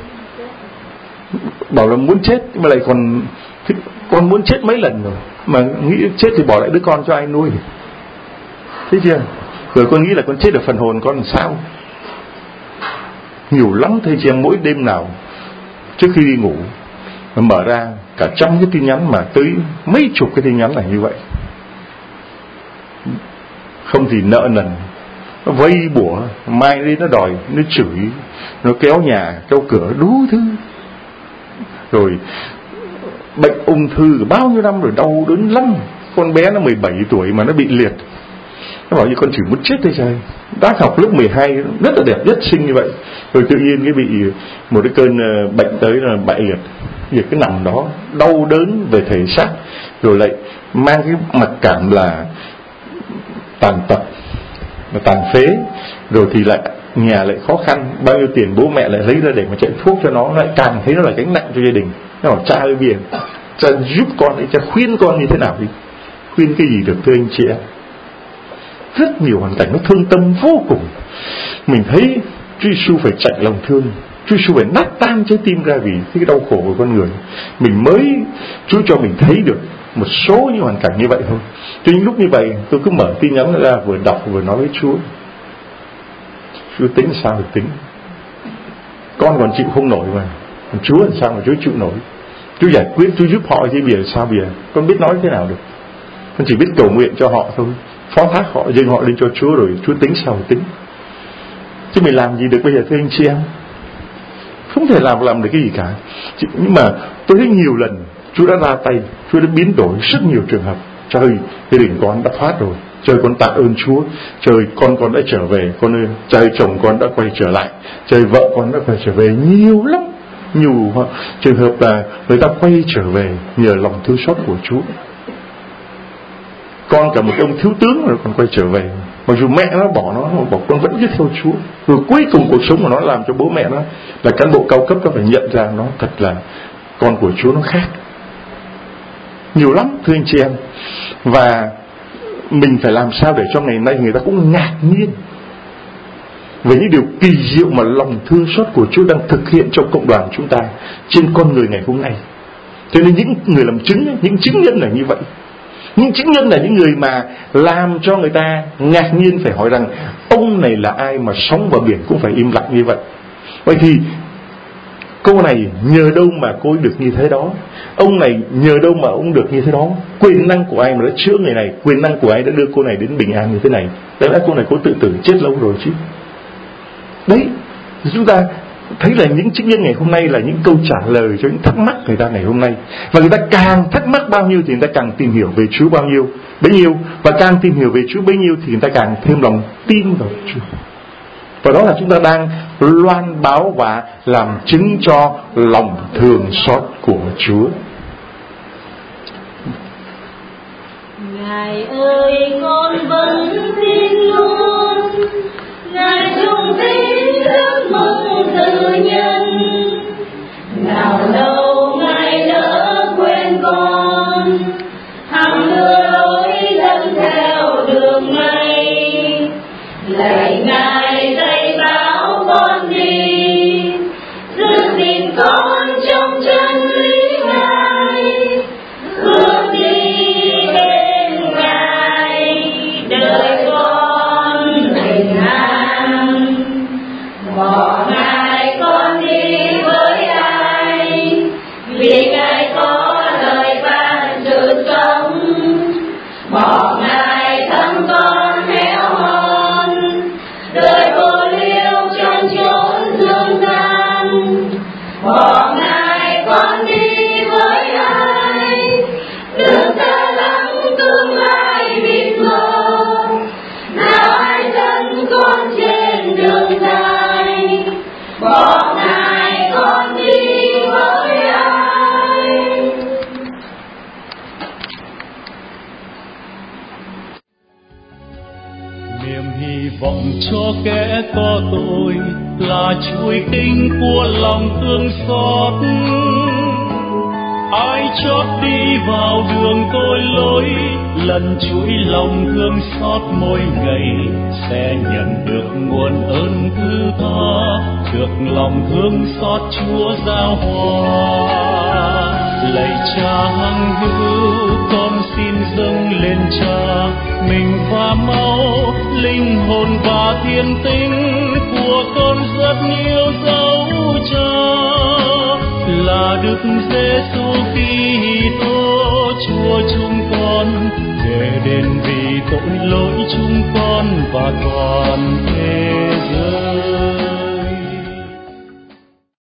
Bảo là muốn chết mà lại còn con muốn chết mấy lần rồi, mà nghĩ chết thì bỏ lại đứa con cho ai nuôi. Thấy chưa? Rồi con nghĩ là con chết được phần hồn con làm sao? Nhiều lắm thầy chị em. Mỗi đêm nào trước khi đi ngủ mở ra cả trăm cái tin nhắn, mà tới mấy chục cái tin nhắn là như vậy. Không thì nợ nần, nó vây bủa, mai đi nó đòi, nó chửi, nó kéo nhà kéo cửa đủ thứ. Rồi bệnh ung thư bao nhiêu năm rồi, đau đớn lắm. Con bé nó 17 tuổi mà nó bị liệt. Nó bảo như con chỉ muốn chết thôi trời. Đã học lớp 12 rất là đẹp, rất xinh như vậy, rồi tự nhiên cái bị một cái cơn bệnh tới là bại liệt. Việc cái nằm đó đau đớn về thể xác, rồi lại mang cái mặc cảm là tàn tật, là tàn phế, rồi thì lại nhà lại khó khăn, bao nhiêu tiền bố mẹ lại lấy ra để mà chạy thuốc cho nó, lại càng thấy nó là gánh nặng cho gia đình. Nó bảo cha ơi, biển cha giúp con đi, cha khuyên con như thế nào đi. Khuyên cái gì được thưa anh chị em? Rất nhiều hoàn cảnh nó thương tâm vô cùng. Mình thấy Chúa Giêsu phải chạy lòng thương, Chúa Giêsu phải nát tan trái tim ra vì cái đau khổ của con người. Mình mới Chúa cho mình thấy được một số những hoàn cảnh như vậy thôi. Cho những lúc như vậy tôi cứ mở tin nhắn ra, vừa đọc vừa nói với Chúa. Chúa tính sao thì tính, con còn chịu không nổi mà Chúa làm sao mà Chúa chịu nổi? Chúa giải quyết, Chúa giúp họ chứ bây giờ sao bây giờ? Con biết nói thế nào được? Con chỉ biết cầu nguyện cho họ thôi, phó thác họ, dâng họ lên cho Chúa, rồi Chúa tính sao thì tính. Chứ mình làm gì được bây giờ thưa anh chị em? Không thể làm được cái gì cả. Nhưng mà tôi thấy nhiều lần Chúa đã ra tay, Chúa đã biến đổi rất nhiều trường hợp. Trời, gia đình con đã thoát rồi, trời con tạ ơn Chúa, trời con đã trở về, con ơi, trời chồng con đã quay trở lại, trời vợ con đã quay trở về. Nhiều lắm, nhiều trường hợp là người ta quay trở về nhờ lòng thương xót của Chúa. Con cả một ông thiếu tướng rồi còn quay trở về, mặc dù mẹ nó bỏ nó bảo con vẫn cứ theo Chúa. Rồi cuối cùng cuộc sống của nó làm cho bố mẹ nó là cán bộ cao cấp nó phải nhận ra nó thật là con của Chúa, nó khác. Nhiều lắm thưa anh chị em. Và mình phải làm sao để cho ngày nay người ta cũng ngạc nhiên về những điều kỳ diệu mà lòng thương xót của Chúa đang thực hiện trong cộng đoàn chúng ta, trên con người ngày hôm nay. Cho nên những người làm chứng, những chứng nhân là như vậy. Những chứng nhân là những người mà làm cho người ta ngạc nhiên, phải hỏi rằng ông này là ai mà sóng và biển cũng phải im lặng như vậy. Vậy thì cô này nhờ đâu mà cô ấy được như thế đó? Ông này nhờ đâu mà ông được như thế đó? Quyền năng của ai mà đã chữa người này? Quyền năng của ai đã đưa cô này đến bình an như thế này? Đáng lẽ cô này có tự tử chết lâu rồi chứ. Đấy, chúng ta thấy là những chứng nhân ngày hôm nay là những câu trả lời cho những thắc mắc người ta ngày hôm nay. Và người ta càng thắc mắc bao nhiêu thì người ta càng tìm hiểu về Chúa bao nhiêu bấy nhiêu. Và càng tìm hiểu về Chúa bấy nhiêu thì người ta càng thêm lòng tin vào Chúa. Và đó là chúng ta đang loan báo và làm chứng cho lòng thương xót của Chúa. Ngài ơi, con vẫn tin luôn, Ngài chung tín ước mong tự nhân. Nào đâu Ngài lỡ quên con, hằng đưa lối dẫn theo đường này. Lạy Ngài dạy bảo con đi, giữ gìn con trong chân lý Ngài, hướng đi bên Ngài, đời con bình an. Bỏ Ngài con đi với ai, có lời ban sự sống, bỏ Ngài thân con héo hon, đời vô liêu trong chốn dương gian. Bỏ Ngài con đi với ai, đừng ta lắng tương lai biết mơ, nào ai dẫn con trên đường dài. Bỏ Ngài con đi với ai. Niềm hy vọng cho kẻ có tội là chuỗi tinh của lòng thương xót. Ai chót đi vào đường tội lỗi, lần chuỗi lòng thương xót mỗi ngày sẽ nhận được nguồn ơn thứ tha, được lòng thương xót Chúa giao hòa. Lạy Cha hằng hữu, con xin dâng lên Cha mình và máu, linh hồn và thiên tính của con rất yêu dấu Cha, là Đức Giêsu Kitô Chúa chúng con, để đền vì tội lỗi chúng con và toàn thế.